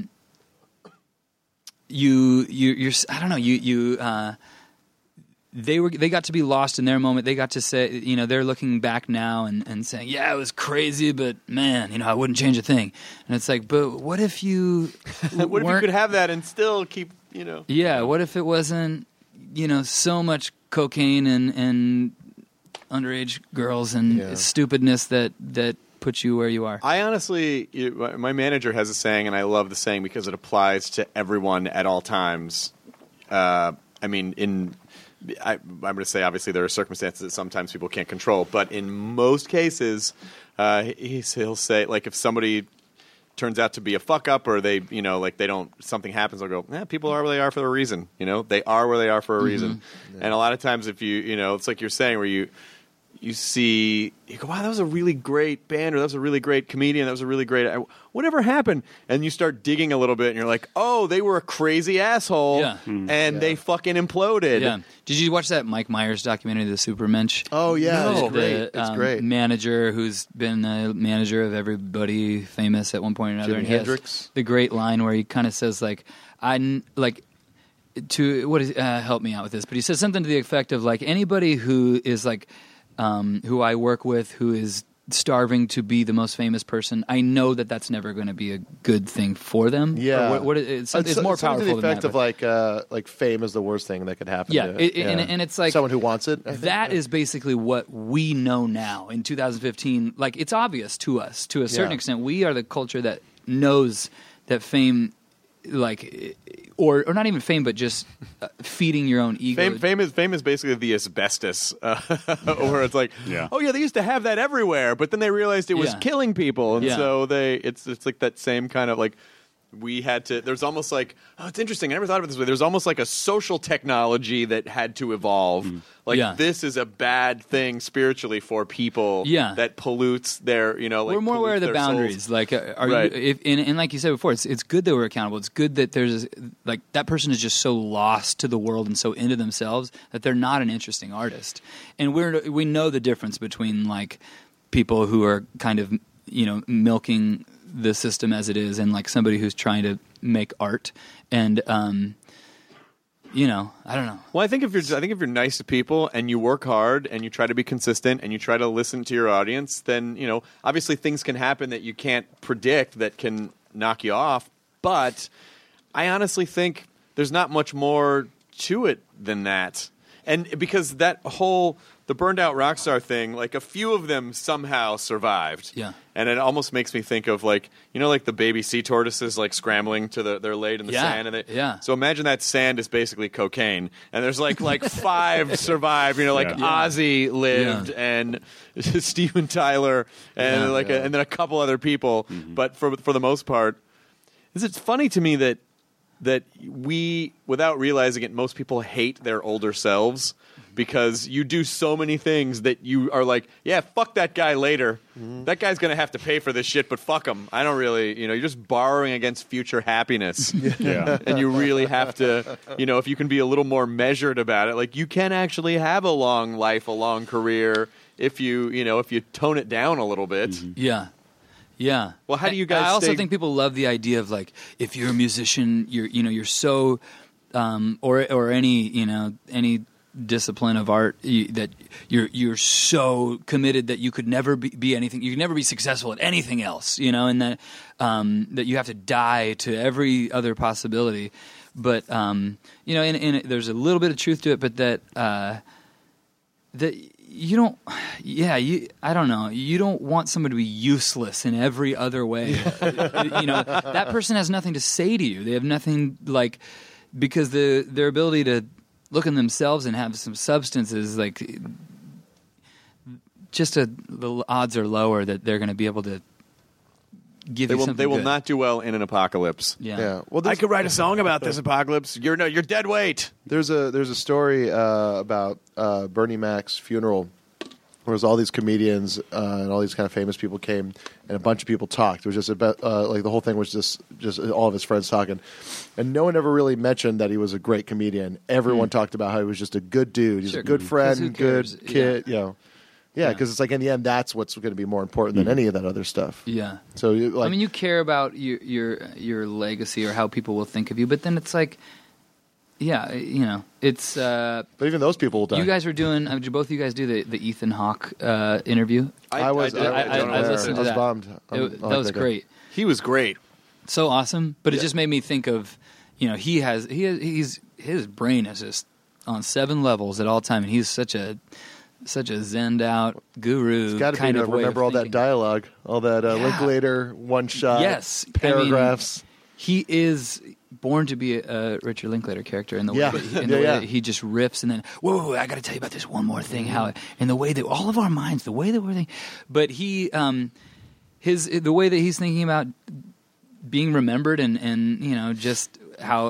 I don't know They got to be lost in their moment. They got to say, they're looking back now and saying, yeah, it was crazy, but man, I wouldn't change a thing. And it's like, but what if you what if you could have that and still keep, Yeah, what if it wasn't, so much cocaine and underage girls and stupidness that put you where you are? I honestly, my manager has a saying, and I love the saying because it applies to everyone at all times. I'm going to say, obviously, there are circumstances that sometimes people can't control, but in most cases, he'll say, like, if somebody turns out to be a fuck up, or they, something happens, they'll go, people are where they are for a reason. They are where they are for a reason. Yeah. And a lot of times, if you, it's like you're saying, where you go, wow, that was a really great band, or that was a really great comedian, that was a really great, whatever happened? And you start digging a little bit, and you're like, oh, they were a crazy asshole, and they fucking imploded. Yeah. Did you watch that Mike Myers documentary, The Supermensch? Oh, yeah. No. It's great. Manager who's been a manager of everybody famous at one point or another. Jimi Hendrix. The great line where he kind of says, like, help me out with this, but he says something to the effect of, like, anybody who is, like, who I work with, who is starving to be the most famous person, I know that that's never going to be a good thing for them. Yeah, it's more powerful to the effect than that, of like fame is the worst thing that could happen. Yeah, and it's like someone who wants it. That is basically what we know now in 2015. Like, it's obvious to us to a certain extent. We are the culture that knows that fame like, or not even fame, but just feeding your own ego. Fame is basically the asbestos, where it's like, oh yeah, they used to have that everywhere, but then they realized it was killing people, and so it's like that same kind of like. We had to. There's almost like, it's interesting. I never thought of it this way. There's almost like a social technology that had to evolve. This is a bad thing spiritually for people. That pollutes their, we're more aware of the boundaries. Souls. Like, and like you said before, it's good that we're accountable. It's good that there's like that person is just so lost to the world and so into themselves that they're not an interesting artist. And we know the difference between like people who are kind of milking the system as it is, and like somebody who's trying to make art, and I don't know. Well, I think if you're nice to people and you work hard and you try to be consistent and you try to listen to your audience, then obviously things can happen that you can't predict that can knock you off. But I honestly think there's not much more to it than that, and because the burned out rock star thing, like a few of them somehow survived. And it almost makes me think of like, like the baby sea tortoises like scrambling to they're laid in the sand. And So imagine that sand is basically cocaine. And there's like 5 survived, Ozzy lived and Steven Tyler and and then a couple other people. But for the most part, it's funny to me that we, without realizing it, most people hate their older selves. Because you do so many things that you are like, yeah, fuck that guy later. That guy's going to have to pay for this shit, but fuck him. I don't really, you're just borrowing against future happiness. And you really have to, if you can be a little more measured about it, like you can actually have a long life, a long career if you tone it down a little bit. Yeah. Well, how do you guys I also think people love the idea of like, if you're a musician, you're so, or any discipline of art that you're so committed that you could never be anything. You could never be successful at anything else. And that that you have to die to every other possibility. But and there's a little bit of truth to it. But that you don't. I don't know. You don't want someone to be useless in every other way. That person has nothing to say to you. They have nothing because their ability to look in themselves and have some substance is like the odds are lower that they're going to be able to give you something. They will good. not do well in an apocalypse. Yeah. Well, I could write a song about this apocalypse. You're dead weight. There's a story about Bernie Mac's funeral. There was all these comedians and all these kind of famous people came, and a bunch of people talked. It was just about the whole thing was just all of his friends talking, and no one ever really mentioned that he was a great comedian. Everyone talked about how he was just a good dude. He's a good friend, good kid. Because it's like in the end, that's what's going to be more important than any of that other stuff. Yeah. So you care about your legacy or how people will think of you, but then it's like. Yeah, it's. But even those people will die. You guys were doing. Did both of you guys do the Ethan Hawke interview? I listened to that. I was bummed. That was great. He was great. So awesome, but it just made me think of, his brain is just on 7 levels at all time, and he's such a zenned out guru. It's got to kind be of to remember all that dialogue, all that Linklater one shot, paragraphs. He is born to be a Richard Linklater character in the way that he just riffs and then whoa, I got to tell you about this one more thing, how in the way that all of our minds, the way that we're thinking, but he the way that he's thinking about being remembered and just how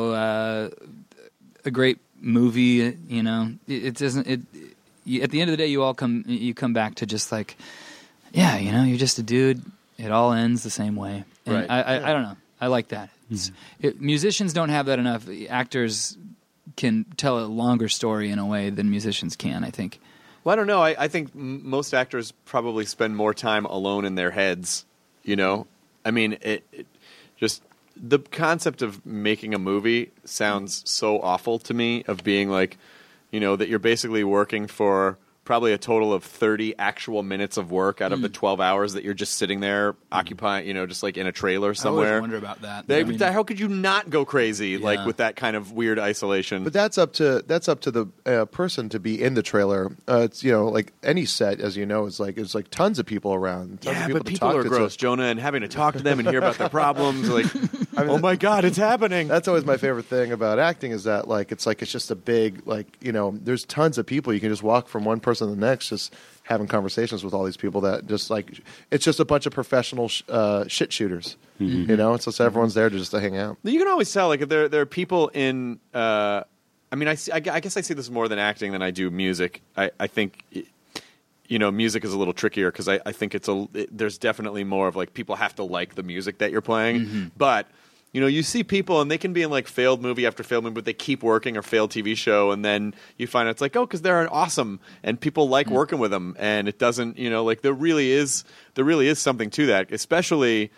a great movie, it doesn't at the end of the day you come back to just like you're just a dude, it all ends the same way, and right. I don't know. I like that. Musicians don't have that enough. Actors can tell a longer story in a way than musicians can, I think. Well, I don't know. I think most actors probably spend more time alone in their heads, I mean, it just the concept of making a movie sounds so awful to me, of being like, that you're basically working for probably a total of 30 actual minutes of work out of the 12 hours that you're just sitting there occupying, just like in a trailer somewhere. I always wonder about that. How could you not go crazy with that kind of weird isolation? But that's up to the person to be in the trailer. It's like any set, as you know, it's like tons of people around. But people are gross, Jonah, and having to talk to them and hear about their problems. Like, I mean, oh my God, it's happening. That's always my favorite thing about acting is that it's just a big there's tons of people. You can just walk from one person to the next, just having conversations with all these people that just it's just a bunch of professional shit shooters. Mm-hmm. So everyone's there just to hang out. You can always tell there are people in. I guess I see this more than acting than I do music. I think. Music is a little trickier because I think there's definitely more of people have to like the music that you're playing. Mm-hmm. But, you see people and they can be in failed movie after failed movie, but they keep working or failed TV show. And then you find out it's because they're awesome and people like working with them. And it doesn't, there really is something to that, especially,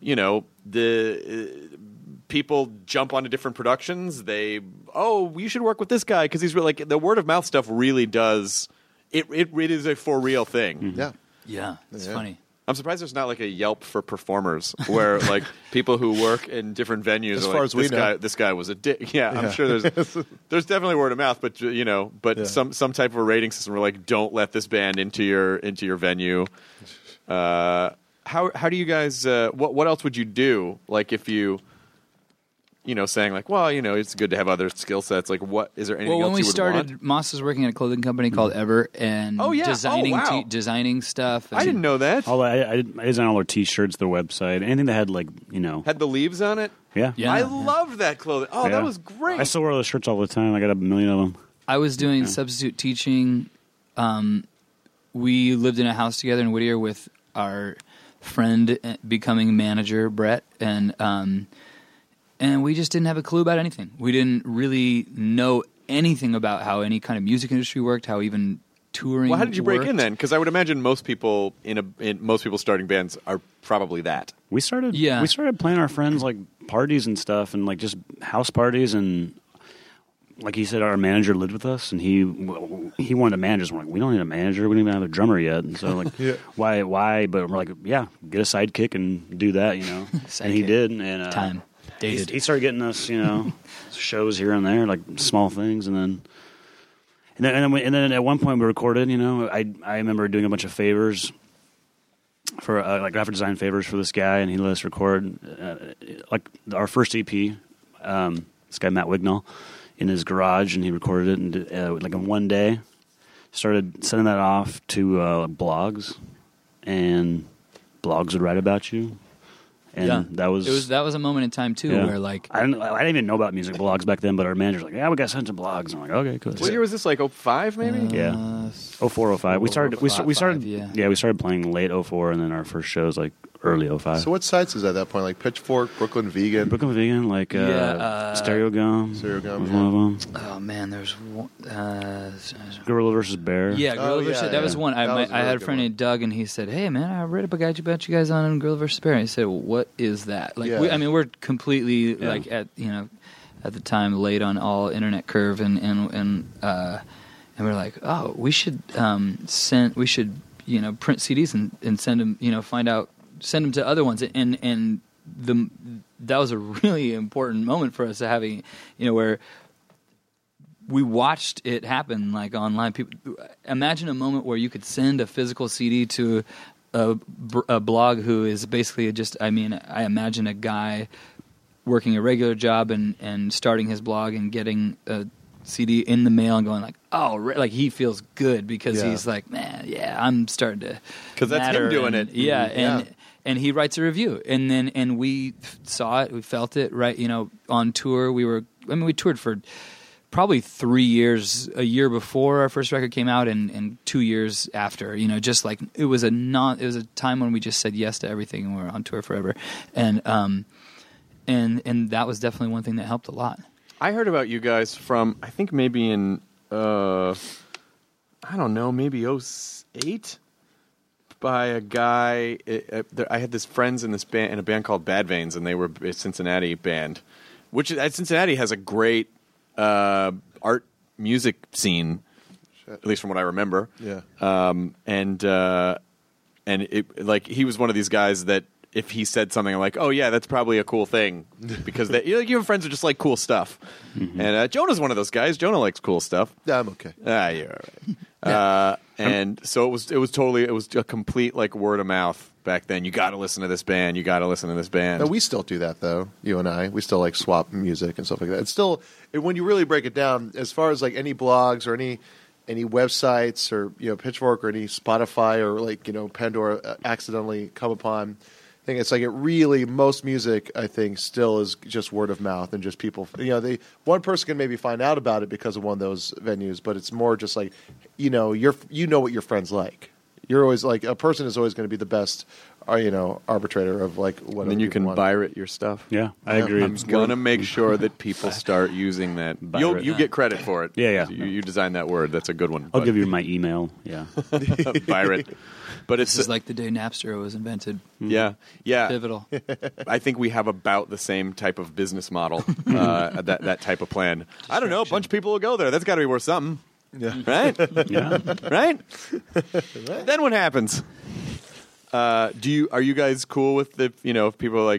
the people jump onto different productions. You should work with this guy because he's really the word of mouth stuff really does. It is a for real thing. Mm-hmm. Yeah, it's funny. I'm surprised there's not a Yelp for performers where people who work in different venues as far as we know, this guy was a dick. Yeah, I'm sure there's definitely word of mouth, but some type of a rating system where don't let this band into your venue. How do you guys? What else would you do? If you. Saying it's good to have other skill sets. What is there anything else you would want? Well, when we started, Moss was working at a clothing company called Ever, and designing stuff. And I didn't know that. I designed all their T-shirts, their website, anything that had had the leaves on it. Yeah. I loved that clothing. Oh, that was great. I still wear those shirts all the time. I got a million of them. I was doing substitute teaching. We lived in a house together in Whittier with our friend becoming manager Brett, and we just didn't have a clue about anything. We didn't really know anything about how any kind of music industry worked, how even touring. Well, how did you break in then? Because I would imagine most people most people starting bands are probably that. We started playing our friends parties and stuff, and just house parties, and like he said, our manager lived with us, and he wanted a manager. So we're we don't need a manager. We don't even have a drummer yet. And so why? But we're get a sidekick and do that, and he did. And time. He started getting us, shows here and there, small things, and then at one point we recorded. I remember doing a bunch of favors for graphic design favors for this guy, and he let us record our first EP. This guy Matt Wignall in his garage, and he recorded it in one day. Started sending that off to blogs, and blogs would write about you. And that was a moment in time too where I didn't even know about music blogs back then, but our manager's we got sent to blogs. I'm okay, cool. What year was this? 05 maybe? 04, 05. We started playing late 04, and then our first shows early 05. So what sites is at that point? Pitchfork, Brooklyn Vegan, Stereo Gum. Stereo Gum was one of them. Oh man, there's one. Gorilla versus Bear. Yeah, Gorilla versus. That was one. I had a friend named Doug, and he said, "Hey man, I read about you guys on Gorilla versus Bear." And he said, "What is that?" We're completely at the time late on all internet curve, and we're like, oh, we should print CDs and send them, send them to other ones, and that was a really important moment for us, having where we watched it happen online. People, imagine a moment where you could send a physical CD to a blog who is basically I imagine a guy working a regular job and starting his blog and getting a CD in the mail and going he feels good because he's man, I'm starting to, because that's him doing it. And he writes a review, and we saw it, we felt it, right? On tour, we toured for probably 3 years, a year before our first record came out, and 2 years after. It was a time when we just said yes to everything, and we were on tour forever, and that was definitely one thing that helped a lot. I heard about you guys from, I think maybe in maybe 08. By a guy. I had this friends in a band called Bad Veins, and they were a Cincinnati band, which Cincinnati has a great art music scene, at least from what I remember. Yeah. And he was one of these guys that if he said something, I'm oh yeah, that's probably a cool thing, because you have friends who just like cool stuff. Mm-hmm. And Jonah's one of those guys. Jonah likes cool stuff. Yeah, I'm okay. You're all And so it was a complete like word of mouth back then. You got to listen to this band. You got to listen to this band. No, we still do that though. You and I, we still like swap music and stuff like that. It's still when you really break it down, as far as like any blogs or any websites or Pitchfork or any Spotify or like Pandora accidentally come upon. I think it's like most music I think still is just word of mouth and just people. One person can maybe find out about it because of one of those venues, but it's more just like what your friends like. You're always like a person is always going to be the best, arbitrator of like what. And then you can pirate your stuff. Yeah, I agree. I'm going to make sure that people start using that. You get credit for it. Yeah. You designed that word. That's a good one. I'll give you my email. Yeah, pirate. But this is like the day Napster was invented. Yeah. Pivotal. I think we have about the same type of business model, that type of plan. I don't know. A bunch of people will go there. That's got to be worth something. Yeah. Right? Yeah. Right? Then what happens? Are you guys cool with if people are like,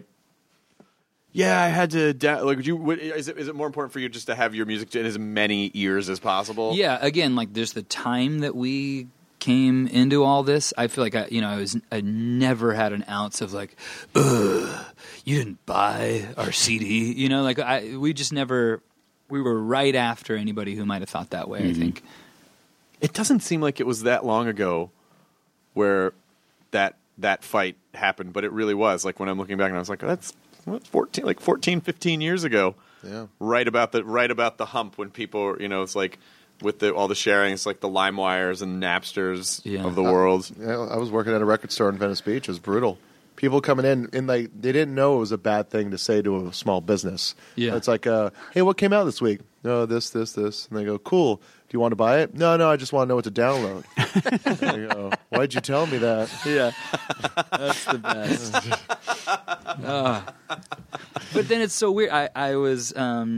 yeah, I had to is it more important for you just to have your music in as many ears as possible? Yeah, again, like there's the time that we came into all this. I feel like I never had an ounce of like, you didn't buy our CD, we just never. We were right after anybody who might have thought that way, I think. It doesn't seem like it was that long ago where that fight happened, but it really was. Like when I'm looking back and I was like, that's 14, 15 years ago. Yeah. Right about the hump when people, it's like with all the sharing, it's like the LimeWires and Napsters of the world. I was working at a record store in Venice Beach. It was brutal. People coming in and like they didn't know it was a bad thing to say to a small business. Yeah. It's like, hey, what came out this week? No, this. And they go, cool. Do you want to buy it? No, I just want to know what to download. I go, why'd you tell me that? Yeah. That's the best. But then it's so weird. I was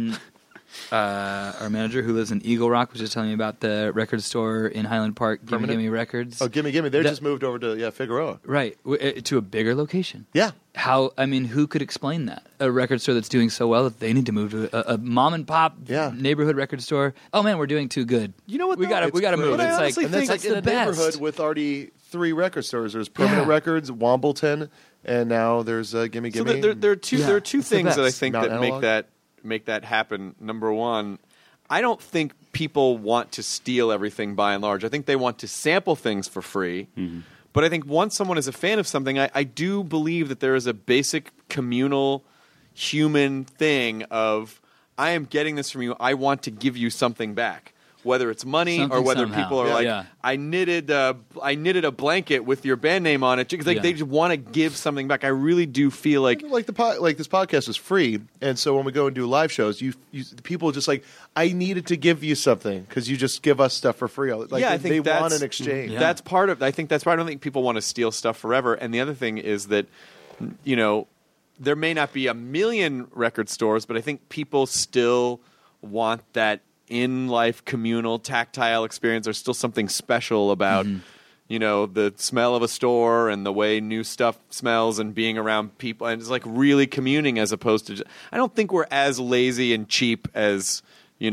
our manager who lives in Eagle Rock was just telling me about the record store in Highland Park, Gimme Records. Oh, Gimme. They just moved over to Figueroa. Right, to a bigger location. Yeah. Who could explain that? A record store that's doing so well that they need to move to a mom and pop neighborhood record store. Oh man, we're doing too good. You know what? We got to move. It's like, and that's like in a neighborhood with already 3 record stores. There's Permanent Records, Wambleton, and now there's Gimme. So there are two things that I think that make that happen. Number one, I don't think people want to steal everything by and large. I think they want to sample things for free. Mm-hmm. But I think once someone is a fan of something, I do believe that there is a basic communal human thing of, I am getting this from you, I want to give you something back. Whether it's money or whether people are like, I knitted a blanket with your band name on it, because they just want to give something back. I really do feel like this podcast is free, and so when we go and do live shows, people just like, I needed to give you something because you just give us stuff for free. Like, I think they want an exchange. Yeah. That's part of. I think that's part. I don't think people want to steal stuff forever. And the other thing is that, there may not be a million record stores, but I think people still want that in-life communal tactile experience. There's still something special about the smell of a store and the way new stuff smells and being around people, and it's like really communing as opposed to I don't think we're as lazy and cheap as we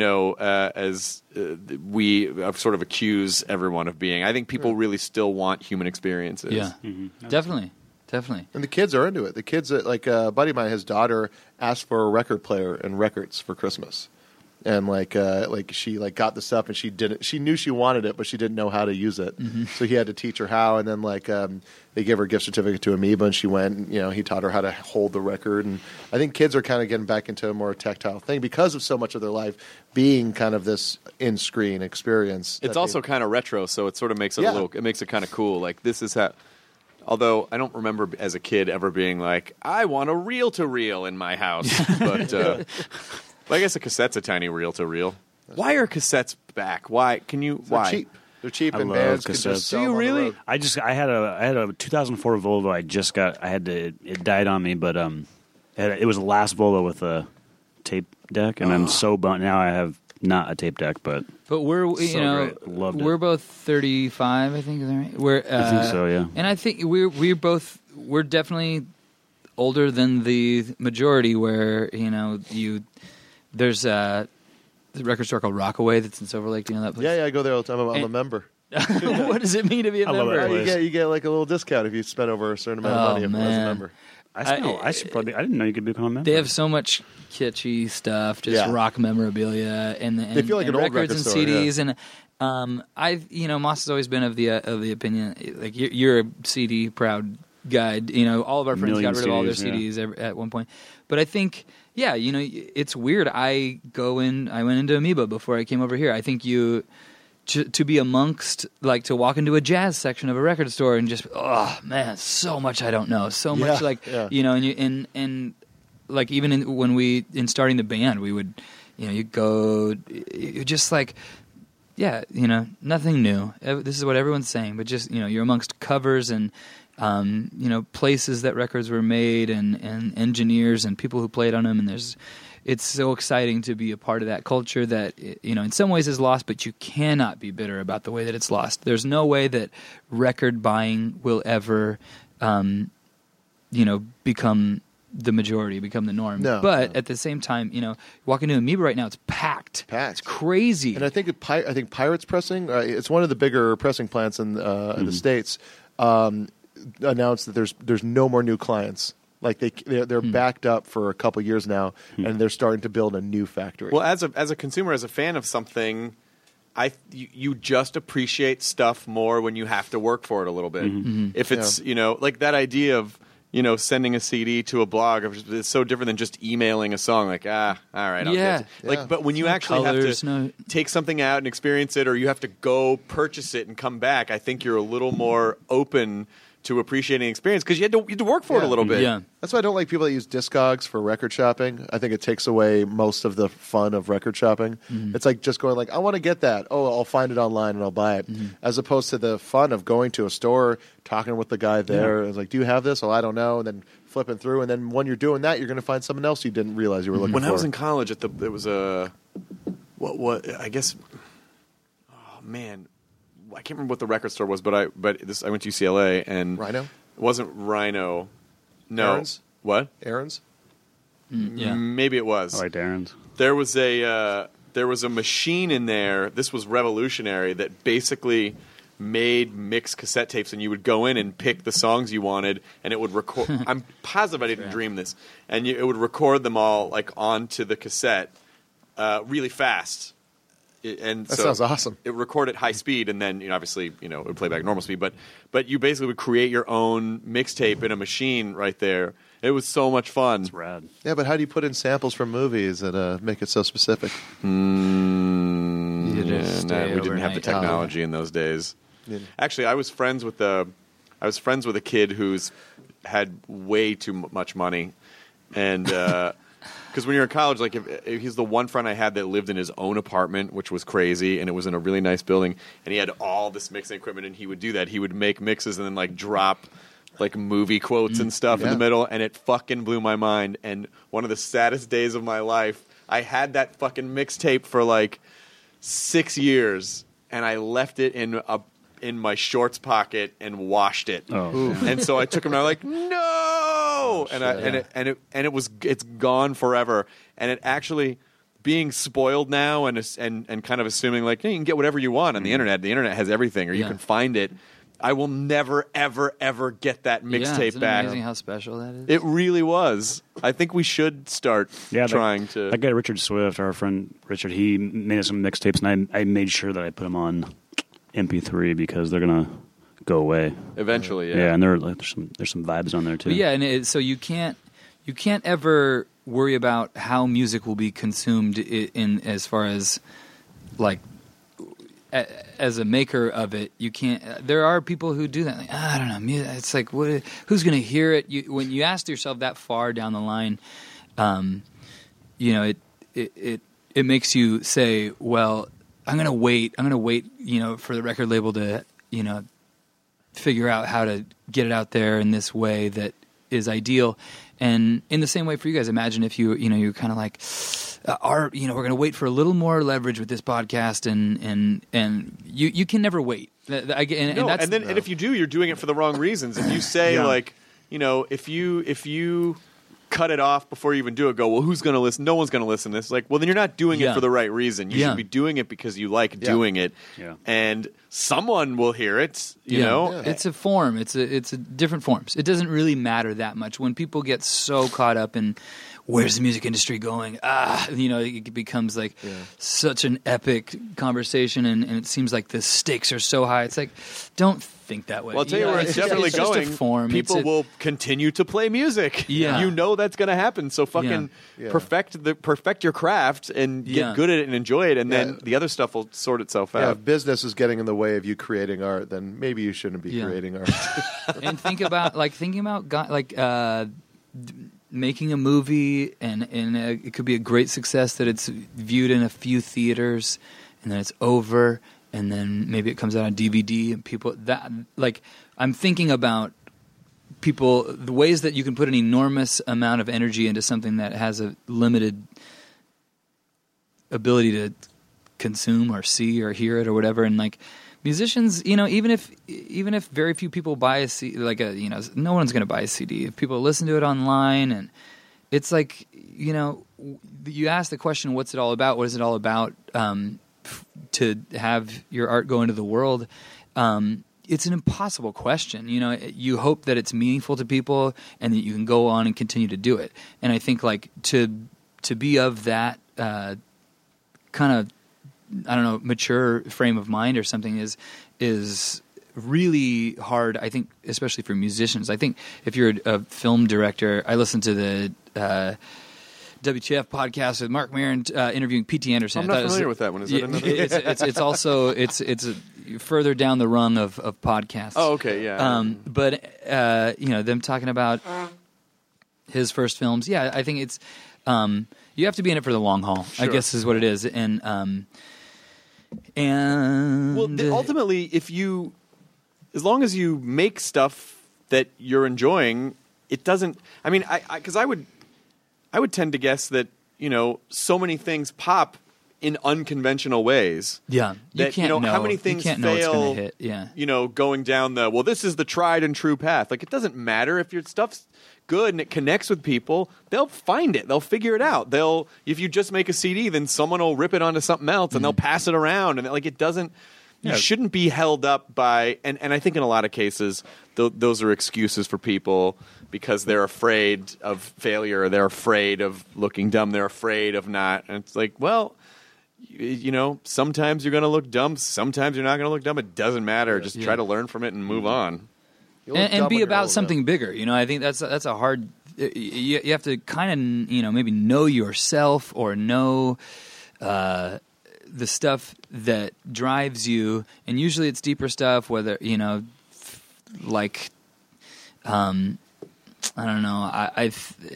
sort of accuse everyone of being. I think people really still want human experiences. Yeah. Definitely. And the kids are into it. The kids, like a buddy of mine, his daughter asked for a record player and records for Christmas. And she got the stuff and she didn't. She knew she wanted it, but she didn't know how to use it. Mm-hmm. So he had to teach her how. And then they gave her a gift certificate to Amoeba, and she went. And, he taught her how to hold the record. And I think kids are kind of getting back into a more tactile thing because of so much of their life being kind of this in-screen experience. It's also kind of retro, so it sort of makes it it makes it kind of cool. Like this is how. Although I don't remember as a kid ever being like, I want a reel-to-reel in my house, but. I guess a cassette's a tiny reel-to-reel. Why are cassettes back? Why can you? Why? Cheap. They're cheap, and bands can just sell them. Do you really? I had a 2004 Volvo. It died on me, but it was the last Volvo with a tape deck, and I'm so bummed now. I have not a tape deck, but we're Loved we're it. both 35. I think is that right? I think so. Yeah. And I think we're definitely older than the majority. Where there's a record store called Rockaway that's in Silver Lake. Do you know that place? Yeah, I go there all the time. I'm a member. What does it mean to be a member? You get like a little discount if you spend over a certain amount of money as a member. I didn't know you could become a member. They have so much kitschy stuff, just rock memorabilia, and they feel like an old records record and store, CDs, and Moss has always been of the opinion, like you're a CD proud guy. All of our friends got rid of all their CDs at one point, but I think. Yeah, it's weird. I went into Amoeba before I came over here. I think to be amongst, like, to walk into a jazz section of a record store and just, oh man, so much I don't know, so much and like even when starting the band, we would, you go, you just like, nothing new. This is what everyone's saying, but just you're amongst covers and. Places that records were made and engineers and people who played on them, and it's so exciting to be a part of that culture that in some ways is lost, but you cannot be bitter about the way that it's lost. There's no way that record buying will ever become the majority, become the norm. But at the same time, walking into Amoeba right now, it's packed. It's crazy. And I think Pirates Pressing, it's one of the bigger pressing plants in the States. Announced that there's no more new clients. Like they're backed up for a couple years now, and they're starting to build a new factory. Well, as a consumer, as a fan of something, you just appreciate stuff more when you have to work for it a little bit. Mm-hmm. If it's like that idea of sending a CD to a blog, it's so different than just emailing a song. Like all right, I'll get it. Like, but when you actually have to take something out and experience it, or you have to go purchase it and come back, I think you're a little more open to appreciating experience because you had to work for it a little bit. Yeah. That's why I don't like people that use Discogs for record shopping. I think it takes away most of the fun of record shopping. Mm-hmm. It's like just going like, I want to get that. Oh, I'll find it online and I'll buy it. Mm-hmm. As opposed to the fun of going to a store, talking with the guy there. It's like, do you have this? Oh, I don't know. And then flipping through. And then when you're doing that, you're going to find something else you didn't realize you were looking for. When I was in college, it was a I guess. Oh man. I can't remember what the record store was, but I went to UCLA and Rhino? It wasn't Rhino. No. Aaron's? What? Aaron's? Yeah. Maybe it was. I like Aaron's. There was a machine in there. This was revolutionary that basically made mixed cassette tapes, and you would go in and pick the songs you wanted, and it would record. I'm positive I didn't dream this, and it would record them all like onto the cassette really fast. And that sounds awesome. It recorded high speed, and then obviously it would play back normal speed. But you basically would create your own mixtape in a machine right there. It was so much fun. It's rad. Yeah, but how do you put in samples from movies that make it so specific? We didn't have the technology in those days. Yeah. Actually, I was friends with a kid who's had way too much money, and. Because when you're in college, like if he's the one friend I had that lived in his own apartment, which was crazy, and it was in a really nice building, and he had all this mixing equipment, and he would do that. He would make mixes and then like drop like movie quotes and stuff in the middle, and it fucking blew my mind. And one of the saddest days of my life, I had that fucking mixtape for like 6 years, and I left it in my shorts pocket and washed it. Oh. And so I took him and I'm like, no! It's gone forever. And it actually, being spoiled now and kind of assuming like, you can get whatever you want on the internet. The internet has everything, or you can find it. I will never, ever, ever get that mixtape back. Amazing how special that is. It really was. I think we should start trying to. That guy Richard Swift, our friend Richard, he made us some mixtapes, and I made sure that I put them on MP3 because they're gonna go away eventually. Yeah, and there's some vibes on there too. But yeah, and so you can't ever worry about how music will be consumed in as far as like. As a maker of it, you can't. There are people who do that. Like, I don't know. It's like, who's going to hear it? When you ask yourself that far down the line, it makes you say, well, I'm going to wait. For the record label to, figure out how to get it out there in this way that is ideal. And in the same way for you guys, imagine if you're kind of like, we're going to wait for a little more leverage with this podcast, and you can never wait. And if you do, you're doing it for the wrong reasons. If you say if you cut it off before you even do it, go, well, who's going to listen? No one's going to listen to this. Like, well, then you're not doing it for the right reason. You should be doing it because you like doing it. Yeah. And someone will hear it. You know, it's a form. It's a different forms. It doesn't really matter that much when people get so caught up in where's the music industry going. It becomes like such an epic conversation, and it seems like the stakes are so high. It's like, don't think that way. Well, I'll tell you where it's definitely going. Just a form. People will continue to play music. Yeah. You know that's going to happen. So fucking perfect your craft and get good at it and enjoy it, and then the other stuff will sort itself out. If business is getting in the way of you creating art, then maybe you shouldn't be creating art. And thinking about making a movie, and it could be a great success that it's viewed in a few theaters, and then it's over, and then maybe it comes out on DVD, and people I'm thinking about people, the ways that you can put an enormous amount of energy into something that has a limited ability to consume or see or hear it or whatever, and like musicians, even if very few people buy a CD, no one's going to buy a CD. If people listen to it online, and it's like, you ask the question, what's it all about? What is it all about? To have your art go into the world, it's an impossible question. You hope that it's meaningful to people and that you can go on and continue to do it. And I think to be of that kind of, I don't know, mature frame of mind or something is really hard, I think, especially for musicians. I think if you're a film director, I listened to the WTF podcast with Mark Maron interviewing P.T. Anderson. I'm not familiar with that one. Is it another? It's also further down the rung of podcasts. Oh, okay, yeah. But them talking about his first films. Yeah, I think it's you have to be in it for the long haul. Sure. I guess is what it is, and ultimately, as long as you make stuff that you're enjoying, it doesn't. I mean, because I would tend to guess that so many things pop in unconventional ways. Yeah, that can't know. How many things fail. Know it's gonna hit. Yeah, going down this is the tried and true path. Like, it doesn't matter if your stuff's good and it connects with people. They'll find it. They'll figure it out. If you just make a CD, then someone will rip it onto something else and they'll pass it around. And it doesn't. You shouldn't be held up by. And I think in a lot of cases, those are excuses for people because they're afraid of failure. Or they're afraid of looking dumb. They're afraid of not. And it's like, well, sometimes you're going to look dumb. Sometimes you're not going to look dumb. It doesn't matter. Just try to learn from it and move on. And be about something bigger. I think that's a hard. You have to kind of maybe know yourself or know the stuff that drives you, and usually it's deeper stuff. Whether I don't know.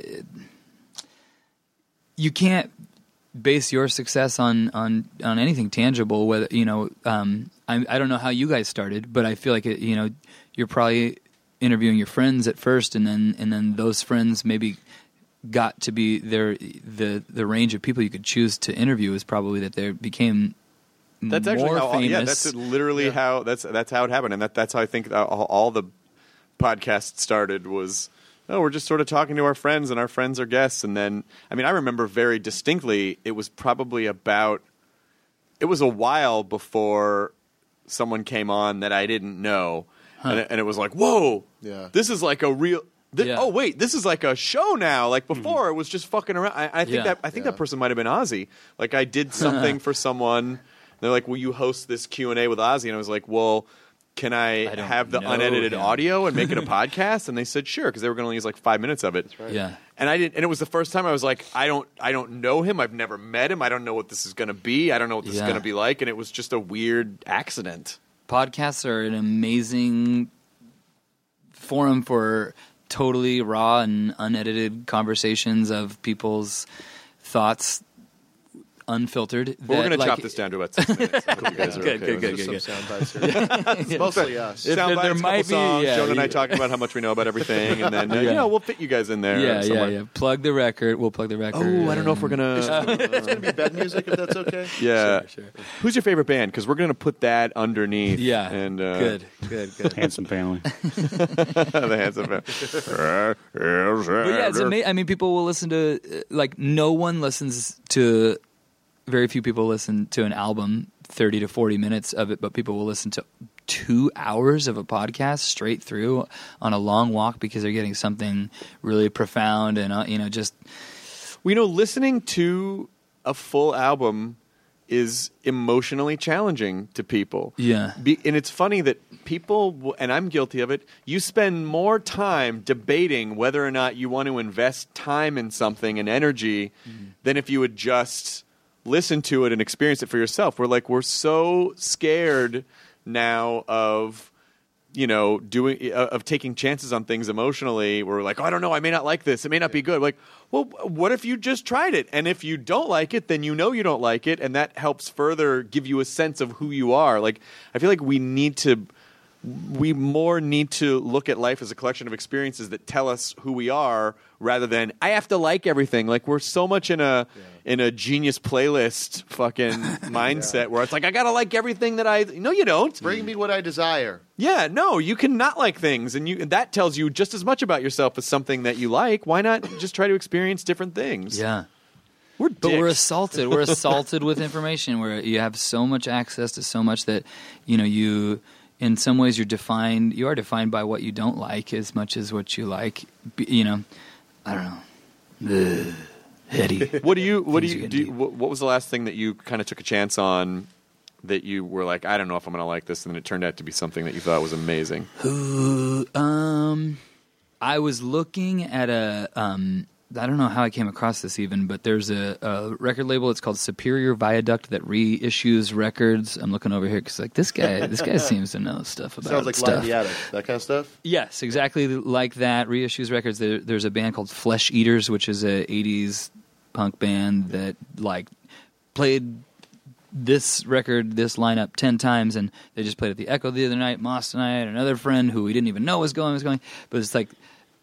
You can't base your success on anything tangible. Whether I don't know how you guys started, but I feel like you're probably interviewing your friends at first, and then those friends maybe got to be the range of people you could choose to interview is probably that they became that's more actually how, famous. Yeah, that's literally how that's how it happened, and that's how I think all the podcasts started was. Oh, we're just sort of talking to our friends, and our friends are guests. And then, I remember very distinctly, it was probably it was a while before someone came on that I didn't know. And it was like, whoa, this is like a real... Oh, wait, this is like a show now. Like before, it was just fucking around. I think that person might have been Ozzy. Like I did something for someone. They're like, will you host this Q&A with Ozzy? And I was like, well... Can I have the unedited audio and make it a podcast? And they said sure, because they were going to only use like 5 minutes of it. That's right. Yeah. And I didn't. And it was the first time I was like, I don't know him. I've never met him. I don't know what this is going to be. I don't know what this is going to be like. And it was just a weird accident. Podcasts are an amazing forum for totally raw and unedited conversations of people's thoughts. Unfiltered. We're going to chop this down to about 6 minutes. Good. Sound bites here. It's mostly us. Sound bites, there might be songs, Jonah and I talking about how much we know about everything, and then we'll fit you guys in there. Yeah. Plug the record. We'll plug the record. Oh, I don't know if we're going to... It's going to be bed music, if that's okay. Yeah. Sure. Who's your favorite band? Because we're going to put that underneath. Yeah. And, Good. Handsome Family. The Handsome Family. But yeah, it's amazing. People will listen to... no one listens to... Very few people listen to an album 30 to 40 minutes of it, but people will listen to 2 hours of a podcast straight through on a long walk because they're getting something really profound and just. Listening to a full album is emotionally challenging to people. Yeah. And it's funny that people, and I'm guilty of it, you spend more time debating whether or not you want to invest time in something and energy than if you would just listen to it and experience it for yourself. We're so scared now of taking chances on things emotionally. We're like, oh, I don't know, I may not like this. It may not be good. Like, well, what if you just tried it? And if you don't like it, then you don't like it, and that helps further give you a sense of who you are. Like, I feel like we more need to look at life as a collection of experiences that tell us who we are, rather than I have to like everything. Like, we're so much in a Genius Playlist fucking mindset where it's like I gotta like everything that no, you don't. Bring me what I desire. Yeah, no, you can not like things, and that tells you just as much about yourself as something that you like. Why not just try to experience different things? Yeah. But we're assaulted. We're assaulted with information where you have so much access to so much that you. In some ways, you are defined by what you don't like as much as what you like. I don't know. Heady. What was the last thing that you kind of took a chance on that you were like, I don't know if I'm going to like this, and then it turned out to be something that you thought was amazing? I was looking at I don't know how I came across this even, but there's a record label. It's called Superior Viaduct that reissues records. I'm looking over here because this guy seems to know stuff about Sounds like stuff. Live in the Attic, that kind of stuff? Yes, exactly like that. Reissues records. There's a band called Flesh Eaters, which is a 80s punk band that played this record, this lineup 10 times, and they just played at the Echo the other night. Moss and I and another friend who we didn't even know was going. But it's like...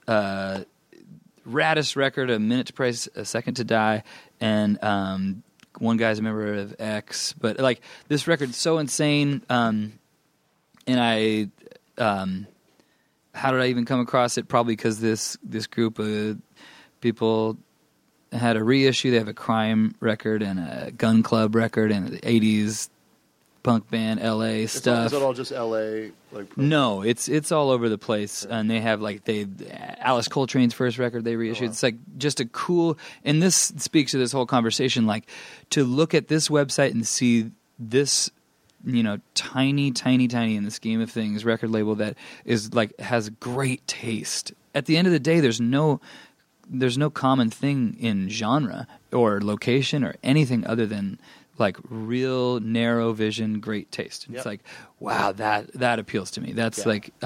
raddest record, A Minute to Pray, A Second to Die, and one guy's a member of X. But this record's so insane, and I, how did I even come across it? Probably because this group of people had a reissue. They have a crime record and a gun club record and the 80s punk band LA stuff. Is it all just LA? No, it's all over the place, and they have Alice Coltrane's first record they reissued. It's just a cool, and this speaks to this whole conversation. To look at this website and see this, tiny in the scheme of things, record label that is has great taste. At the end of the day, there's no common thing in genre or location or anything other than real narrow vision, great taste. Yep. It's wow, that appeals to me. That's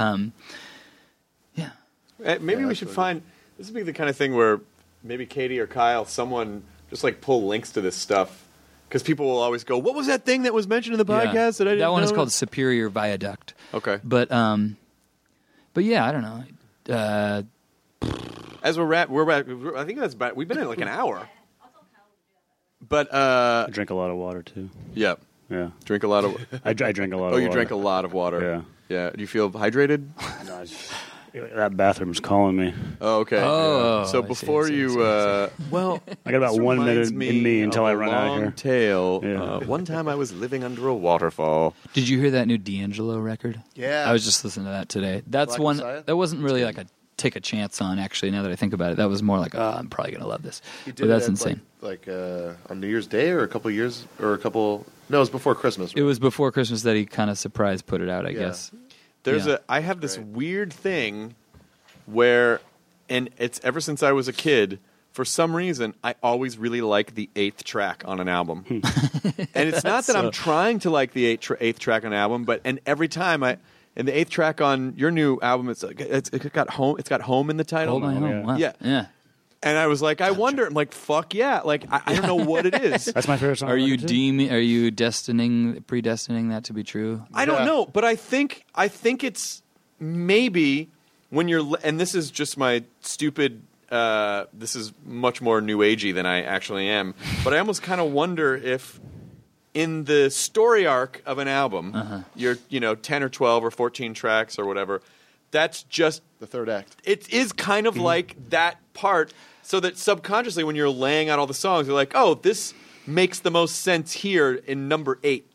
Maybe we should find, this would be the kind of thing where maybe Katie or Kyle, someone just pull links to this stuff, because people will always go, what was that thing that was mentioned in the podcast that I didn't know? That one is called Superior Viaduct. Okay. But yeah, I don't know. As we're I think that's about, we've been in an hour. But I drink a lot of water too. Yeah. Drink a lot of. I drink a lot. Oh, you drank a lot of water. Yeah. Do you feel hydrated? No, that bathroom's calling me. Oh, okay. Oh, so before you, well, I got about 1 minute in me until I run out of here. Tale. Yeah. One time I was living under a waterfall. Did you hear that new D'Angelo record? Yeah. I was just listening to that today. That's Black one Messiah? that wasn't really a take a chance on. Actually, now that I think about it, that was more I'm probably gonna love this. He did but that's it insane. On New Year's Day or a couple years or a couple. No, it was before Christmas. Right? It was before Christmas that he kind of surprise put it out. I guess. I have this weird thing where, and it's ever since I was a kid, for some reason, I always really like the 8th track on an album. And it's not that I'm trying to like the 8th track on an album, and every time and the 8th track on your new album, it's got home in the title. Hold My Home. Wow. Yeah. And I was like, I wonder. I'm like, fuck yeah. I don't know what it is. That's my favorite song. Are you predestining that to be true? I don't know, but I think it's maybe when you're, and this is just my stupid, this is much more new agey than I actually am, but I almost kind of wonder if in the story arc of an album, you're 10 or 12 or 14 tracks or whatever, that's just the third act. It is kind of like that part, so that subconsciously when you're laying out all the songs, you're like, oh, this makes the most sense here in number 8.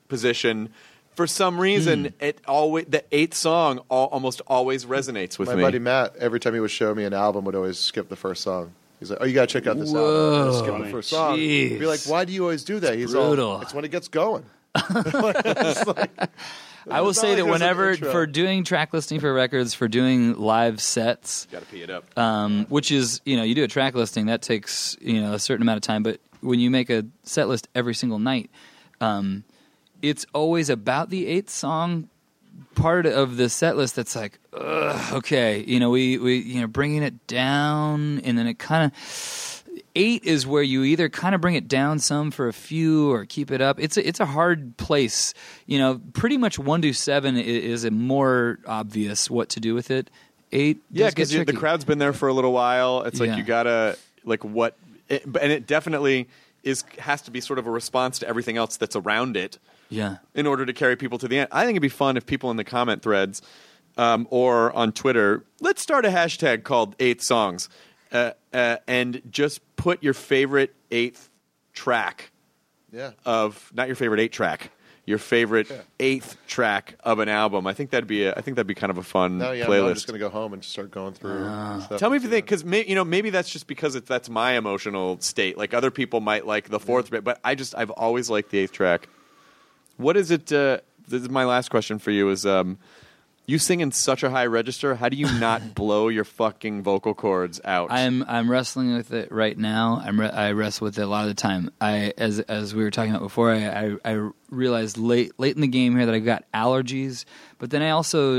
position. For some reason, the 8th song almost always resonates with me. My buddy Matt, every time he would show me an album, would always skip the first song. He's like, "Oh, you gotta check out this album." Skip the first song. He'd be like, "Why do you always do that?" He's brutal. all, "It's when it gets going." I will say that whenever for doing track listing for records, for doing live sets, got to pee it up. Which is, you do a track listing that takes a certain amount of time. But when you make a set list every single night, it's always about the 8th song part of the set list that's like, okay, we bringing it down, and then it kind of 8 is where you either kind of bring it down some for a few or keep it up. It's a hard place. Pretty much 1 to 7 is a more obvious what to do with it. 8, yeah, because the crowd's been there for a little while. It's like you gotta and it definitely has to be sort of a response to everything else that's around it. Yeah. In order to carry people to the end. I think it'd be fun if people in the comment threads or on Twitter, let's start a hashtag called 8 songs and just put your favorite 8th track not your favorite 8 track, your favorite 8th track of an album. I think that'd be kind of a fun playlist. I'm just going to go home and start going through stuff. Tell me if you think, because maybe that's just because that's my emotional state. Like other people might like the 4th bit, but I've always liked the 8th track. What is it? This is my last question for you. Is you sing in such a high register? How do you not blow your fucking vocal cords out? I'm wrestling with it right now. I wrestle with it a lot of the time. As we were talking about before, I realized late in the game here that I got allergies. But then I also,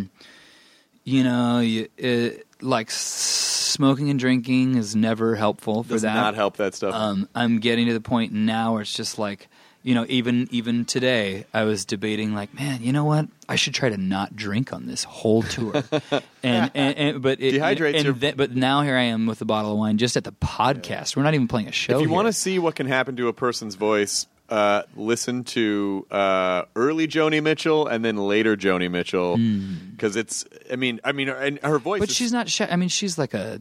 like smoking and drinking is never helpful for that. Does not help that stuff. I'm getting to the point now where it's just like. Even today, I was debating, like, man, you know what? I should try to not drink on this whole tour, but it dehydrates but now here I am with a bottle of wine just at the podcast. We're not even playing a show. If you want to see what can happen to a person's voice, listen to early Joni Mitchell and then later Joni Mitchell, because it's. I mean, and her voice. But she's not. She's like a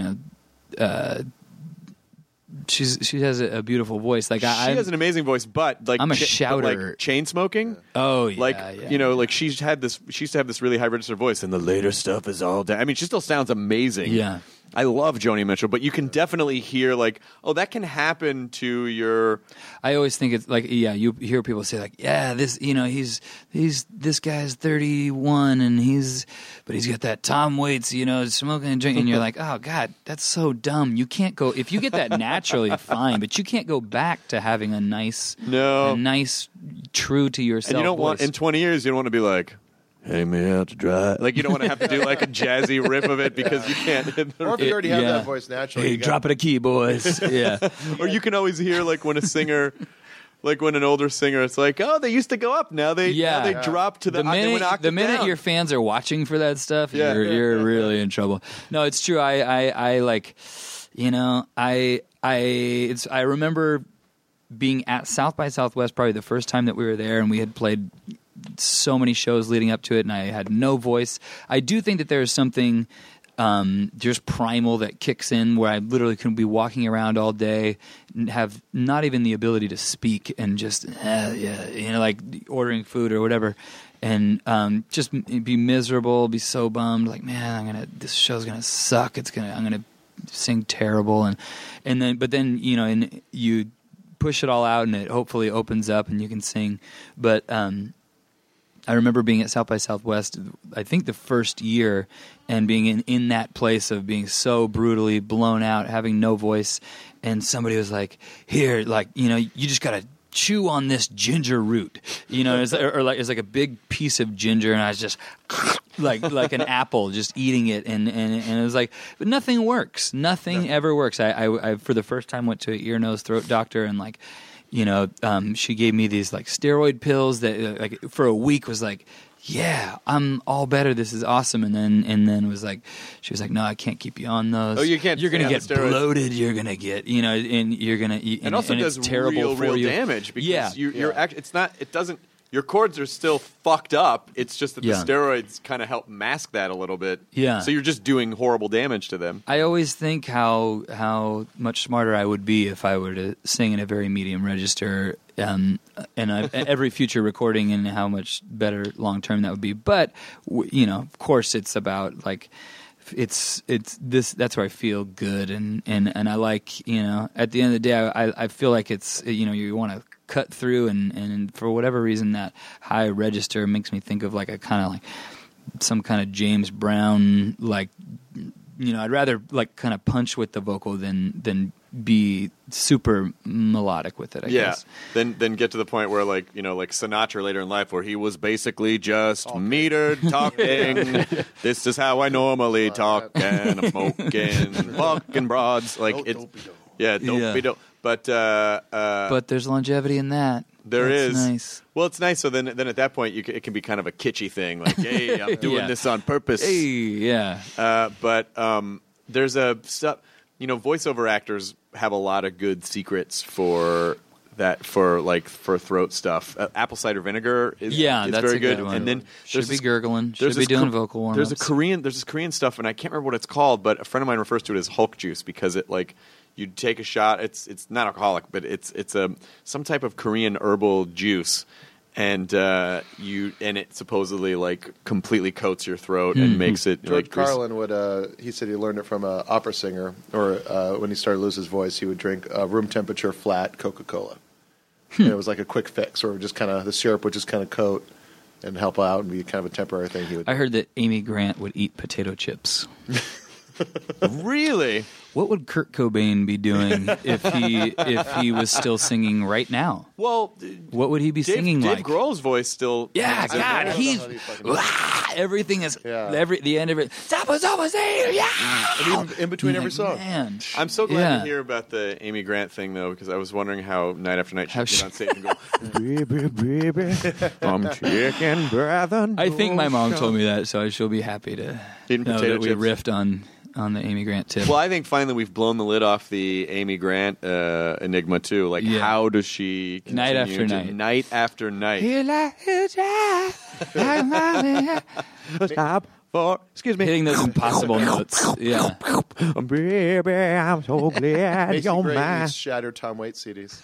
She has a beautiful voice. Like she has an amazing voice, but like I'm a shouter. Like chain smoking. Oh yeah, like she used to have this really high register voice, and the later stuff is all down. I mean, she still sounds amazing. Yeah, I love Joni Mitchell, but you can definitely hear like, oh, that can happen to your. I always think it's like, you hear people say like, yeah, this, this guy's 31 and he's got that Tom Waits, smoking and drinking, and you're like, oh God, that's so dumb. You can't go if you get that naturally, fine, but you can't go back to having a nice, true to yourself. And you don't voice. want in 20 years, you don't want to be like. Hang me out to dry. Like, you don't want to have to do like a jazzy riff of it because you can't. Or if you already have that voice naturally. Hey, drop it a key, boys. Yeah. Or you can always hear like when a singer, like when an older singer, it's like, oh, they used to go up. Now they drop to the minute down. Your fans are watching for that stuff, you're really in trouble. No, it's true. I like, I remember being at South by Southwest probably the first time that we were there, and we had played so many shows leading up to it, and I had no voice. I do think that there's something just primal that kicks in where I literally could be walking around all day and have not even the ability to speak and just like ordering food or whatever, and just be miserable, be so bummed, like, man, this show's gonna suck. I'm gonna sing terrible, and then you push it all out and it hopefully opens up and you can sing, but. I remember being at South by Southwest, I think the first year, and being in that place of being so brutally blown out, having no voice, and somebody was like, here, like, you just got to chew on this ginger root, it's like a big piece of ginger, and I was just like an apple, just eating it, and it was like, but nothing works. Nothing ever works. I for the first time went to an ear, nose, throat doctor, and like, she gave me these like steroid pills that like for a week was like, yeah, I'm all better. This is awesome. And then was like, she was like, no, I can't keep you on those. Oh, you can't. You're gonna get bloated. You're gonna get, and you're gonna eat. And also, and does it's terrible real for you. damage because you're actually. It doesn't. your chords are still fucked up. It's just that the steroids kind of help mask that a little bit. Yeah. So you're just doing horrible damage to them. I always think how much smarter I would be if I were to sing in a very medium register, and every future recording, and how much better long term that would be. But of course, it's about like. It's this. That's where I feel good, and I like at the end of the day, I feel like it's you want to cut through, and for whatever reason that high register makes me think of like a kind of like some kind of James Brown like I'd rather like kind of punch with the vocal than be super melodic with it. I guess. Then get to the point where like Sinatra later in life, where he was basically just metered talking. This is how I normally talk, and I'm smoking fucking broads. Like it's dope. But there's longevity in that. That's nice. Well, it's nice. So then at that point, it can be kind of a kitschy thing, like, "Hey, I'm doing this on purpose." Hey, yeah. But there's a stuff. Voiceover actors have a lot of good secrets for that, for throat stuff. Apple cider vinegar is that's very a good one. And then should be gurgling. Should be doing vocal warm-ups. There's this Korean stuff, and I can't remember what it's called, but a friend of mine refers to it as Hulk juice because it like. You take a shot. It's not alcoholic, but it's some type of Korean herbal juice, and it supposedly like completely coats your throat and makes it. George Carlin would. He said he learned it from an opera singer, or when he started to lose his voice, he would drink room temperature flat Coca-Cola. And it was like a quick fix, or just kind of the syrup would just kind of coat and help out and be kind of a temporary thing. I heard that Amy Grant would eat potato chips. Really? What would Kurt Cobain be doing if he was still singing right now? Well, what would he be singing like? Dave Grohl's voice still. Yeah, God, he's everything is the end of it. And even in between every song. Man. I'm so glad to hear about the Amy Grant thing though, because I was wondering how night after night she'd get on stage and go, "Baby, I'm taking breath." I think my mom told me that, so she'll be happy to know that we riffed on the Amy Grant tip. Well, I think finally we've blown the lid off the Amy Grant enigma too. Like, how does she night after night, night after night? Stop for hitting those impossible notes. Yeah, baby, I'm so glad you're mine. Shattered Tom Waits CDs.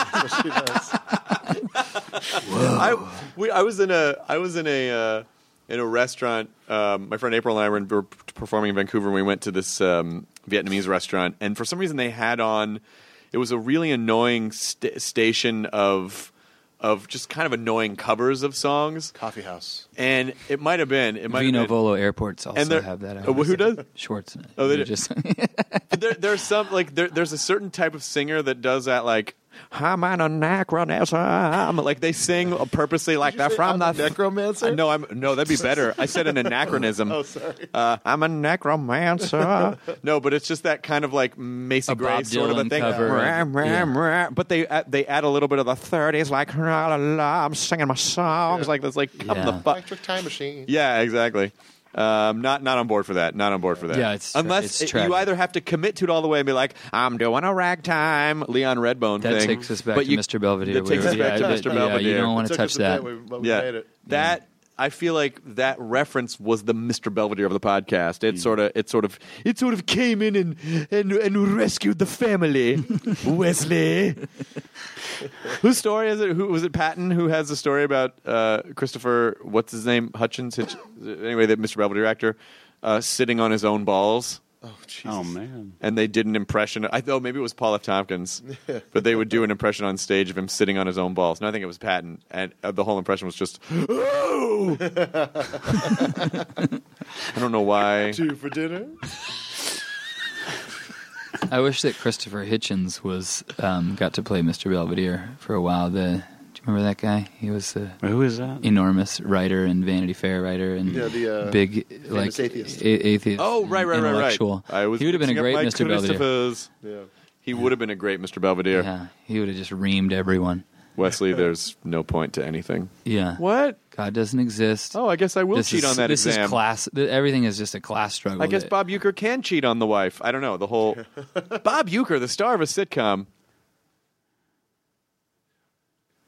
I was in a restaurant. My friend April and I were performing in Vancouver, and we went to this Vietnamese restaurant. And for some reason, they had on. It was a really annoying station of just kind of annoying covers of songs. Coffee House. And it might have been. Vino Volo Airports also have that. Who does? Schwartz. Oh, they just. There's some there's a certain type of singer that does that like. I'm an anachronism. Like they sing purposely like that from the necromancer. No, that'd be better. I said an anachronism. Oh, sorry. I'm a necromancer. No, but it's just that kind of like Macy Gray sort of a thing. But they add a little bit of the 30s, like la, la, la, I'm singing my songs like this, like come the fuck. Electric Time Machine. Yeah, exactly. Not on board for that. Not on board for that. Yeah, unless you either have to commit to it all the way and be like, I'm doing a ragtime Leon Redbone thing. That takes us back to Mr. Belvedere. That takes us back to Mr. Belvedere. You don't want to touch that. That I feel like that reference was the Mr. Belvedere of the podcast. It sort of came in and rescued the family. Wesley. Whose story is it? Who was it? Patton who has the story about Christopher? What's his name? Hutchins. Anyway, the Mr. Belvedere actor sitting on his own balls. Oh, Jesus. Oh, man. And they did an impression. I thought maybe it was Paul F. Tompkins, but they would do an impression on stage of him sitting on his own balls. No, I think it was Patton. And the whole impression was just, oh! I don't know why. 2 for dinner? I wish that Christopher Hitchens was got to play Mr. Belvedere for a while. Do you remember that guy? He was who is that? Enormous writer and Vanity Fair writer and big like atheist. Oh, right. Intellectual. He would have been a great Mr. Belvedere. Yeah. He would have been a great Mr. Belvedere. Yeah, he would have just reamed everyone. Wesley, there's no point to anything. Yeah. What? God doesn't exist. Oh, I guess I will cheat on that this exam. This is class. Everything is just a class struggle. I guess Bob Uecker can cheat on the wife. I don't know. The whole Bob Uecker, the star of a sitcom.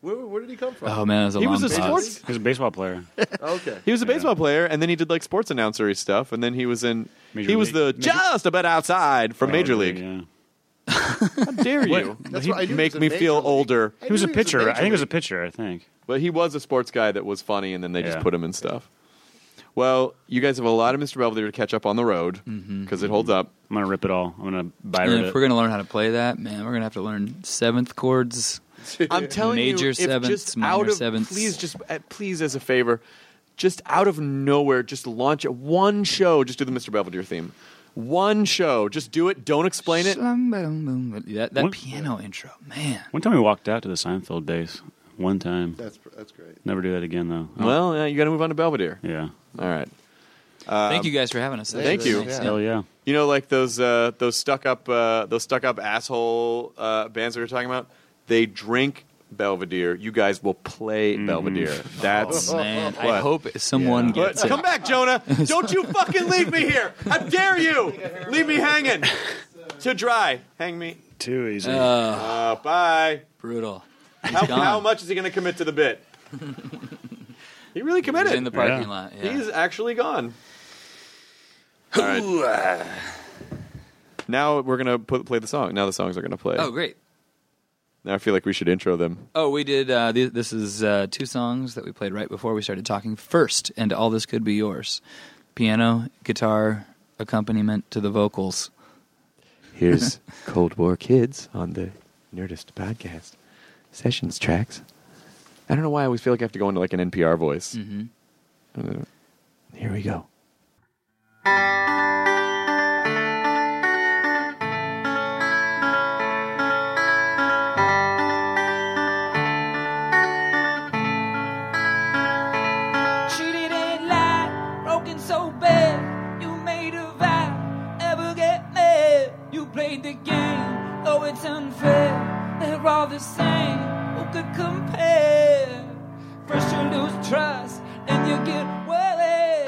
Where did he come from? Oh man, he was a sports. He was a baseball player. Okay, he was a baseball player, and then he did like sports announcery stuff, and then he was in. He was the just a bit outside from Major League. Yeah. How dare you make me feel older? He was a pitcher. I think he was a pitcher. I think, but he was a sports guy that was funny, and then they just put him in stuff. Well, you guys have a lot of Mr. Belvedere to catch up on the road because it holds up. I'm gonna rip it all. I'm gonna buy it. If we're gonna learn how to play that, man, we're gonna have to learn seventh chords. I'm telling major you, sevenths, minor sevenths. Please, as a favor, just out of nowhere, just launch one show. Just do the Mr. Belvedere theme. One show, just do it. Don't explain it. That piano intro, man. One time we walked out to the Seinfeld days. One time. That's great. Never do that again, though. Well, you got to move on to Belvedere. Yeah. All right. Thank you guys for having us. Thank you. Nice. Hell yeah. You know, like those stuck up asshole bands that we were talking about. They drink Belvedere. You guys will play Belvedere. That's man. I hope someone gets it. Come back, Jonah. Don't you fucking leave me here. How dare you? Leave me hanging. To dry. Hang me. Too easy. Bye. Brutal. How much is he going to commit to the bit? He really committed. He's in the parking lot. Yeah. He's actually gone. All right. Now we're going to play the song. Now the songs are going to play. Oh, great. Now I feel like we should intro them. Oh, we did. This is two songs that we played right before we started talking. First, And All This Could Be Yours. Piano, guitar, accompaniment to the vocals. Here's Cold War Kids on the Nerdist Podcast. Sessions tracks. I don't know why I always feel like I have to go into like an NPR voice. Mm-hmm. Here we go. Cheated and lied, broken so bad, you made a vow, never get mad. You played the game, though it's unfair. They're all the same, who could compare? First you lose trust, then you get worried.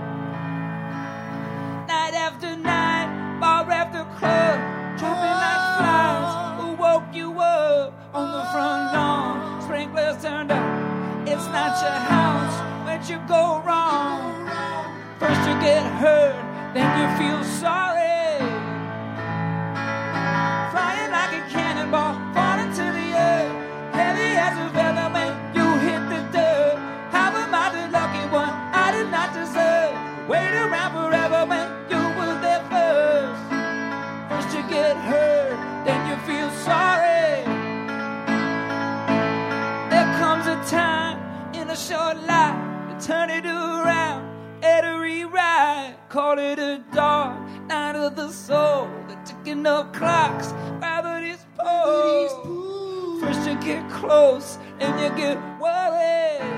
Night after night, bar after club, drooping like flies. Who woke you up on the front lawn? Sprinklers turned up, it's not your house. Where'd you go wrong? First you get hurt, then you feel sorry. Flying like a cannonball, falling to the earth, heavy as a feather when you hit the dirt. How am I the lucky one I did not deserve? Wait around forever when you were there first. First you get hurt, then you feel sorry. There comes a time in a short life to turn it around, at a rewrite. Call it a dark night of the soul, the ticking of clocks, gravity's pull. First you get close, and you get worried.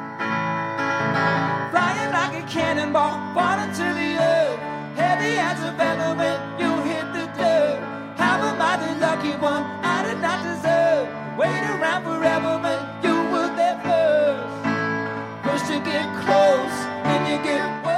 Flying like a cannonball, falling to the earth, heavy as a feather when you hit the dirt. How am I the lucky one I did not deserve? Wait around forever when you were there first. First you get close, then you get worried.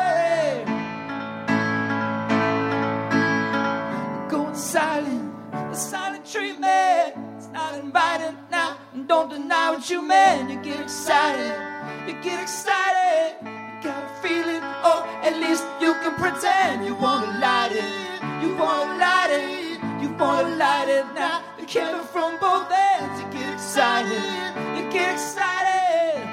Going silent, the silent treatment. It's not inviting now, and don't deny what you meant. You get excited, you get excited. You got a feeling, or at least you can pretend. You wanna light it, you wanna light it, you wanna light it now. The candle from both ends. You get excited, you get excited.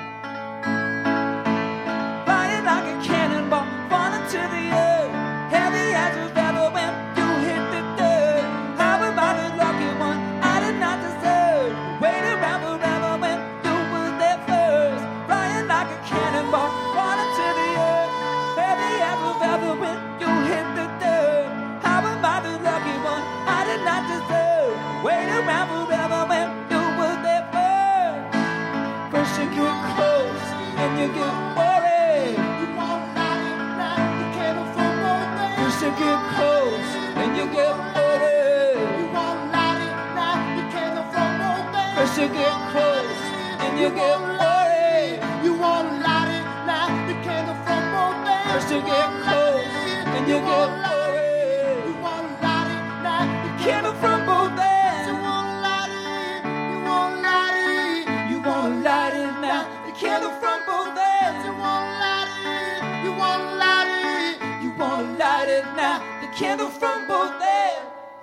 Flying like a cannonball, falling to the earth, heavy as a feather when you hit the dirt. How am I the lucky one I did not deserve? Wait around forever when you were there first. Flying like a cannonball, falling to the earth, heavy as a feather when you hit the dirt. How am I the lucky one I did not deserve? Wait around forever when you were there first. First you get close, and you get worried. First you get close, and you get worried. First you get close, and you get worried. First you get close, and you get worried. Candle from both ends. You want it now. The candle from both ends.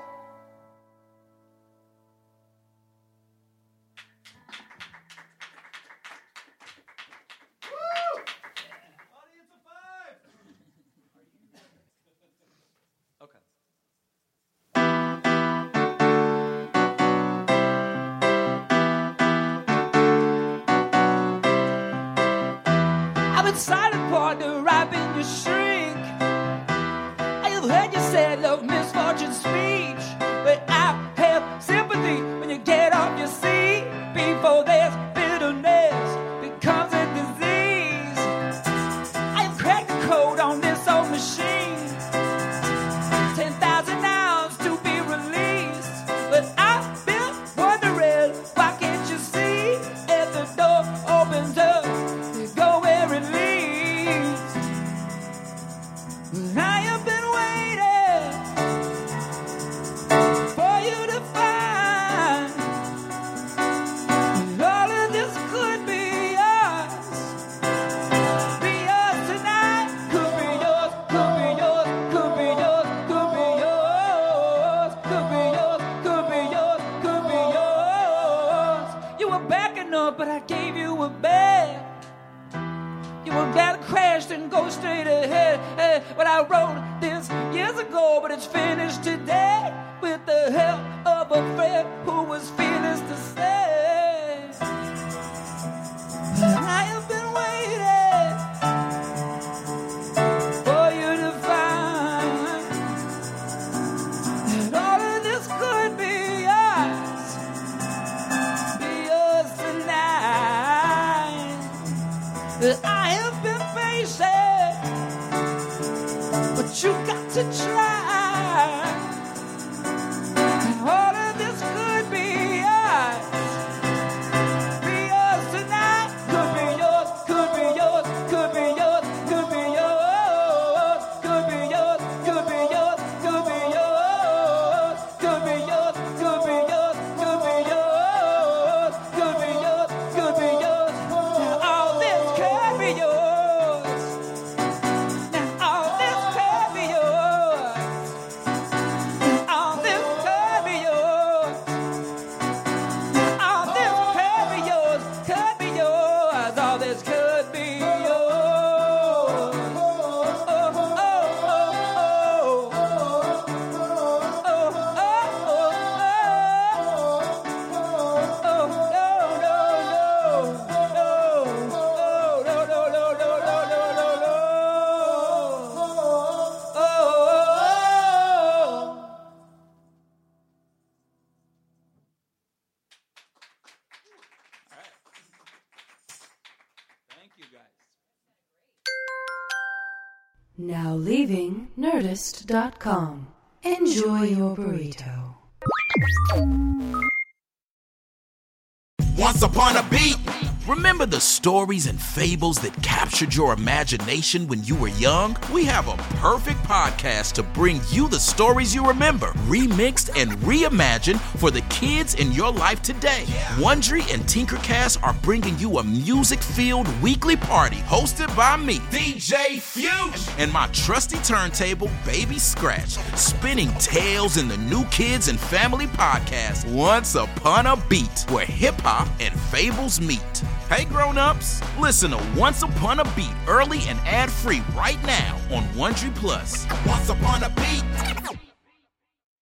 Silent partner, I've been your shrink. I've heard you say love misfortune speech, but I have sympathy when you get off your seat. Before there's bitterness becomes a disease. I've cracked the code on this old machine. 10,000 hours to be released, but I've been wondering, why can't you see if the door opens up? I have been waiting for you to find that all of this could be yours. Be yours tonight. Could be yours, could be yours, could be yours, could be yours, could be yours, could be yours, could be yours. You were backing up, but I gave you a bed. You were about to crash and go straight ahead. But I wrote this years ago, but it's finished today with the help of a friend who was fearless to say, I have been waiting for you to find that all of this could be yours. Be yours tonight. That I have been patient, but you got to try. All of this could be yours. Be yours tonight. Could be yours, could be yours, could be yours, could be yours, could be yours, could be yours, could be yours, could be yours, could be yours, could be yours, could be yours, could be yours. All this could be yours. Now all this could be yours. All this could be yours. All this could be yours. Could be yours. All this could be yours. Oh, oh, oh, oh, oh, Thank you, guys. Now leaving Nerdist.com. Enjoy your burrito. Once upon a beat. Remember the stories and fables that captured your imagination when you were young? We have a perfect podcast to bring you the stories you remember, remixed and reimagined for the kids in your life today. Wondery and Tinkercast are bringing you a music-filled weekly party hosted by me, DJ Fusion, and my trusty turntable, Baby Scratch, spinning tales in the New Kids and Family podcast, Once Upon a Beat, where hip-hop and fables meet. Hey grown-ups, listen to Once Upon a Beat early and ad-free right now on Wondery Plus. Once Upon a Beat.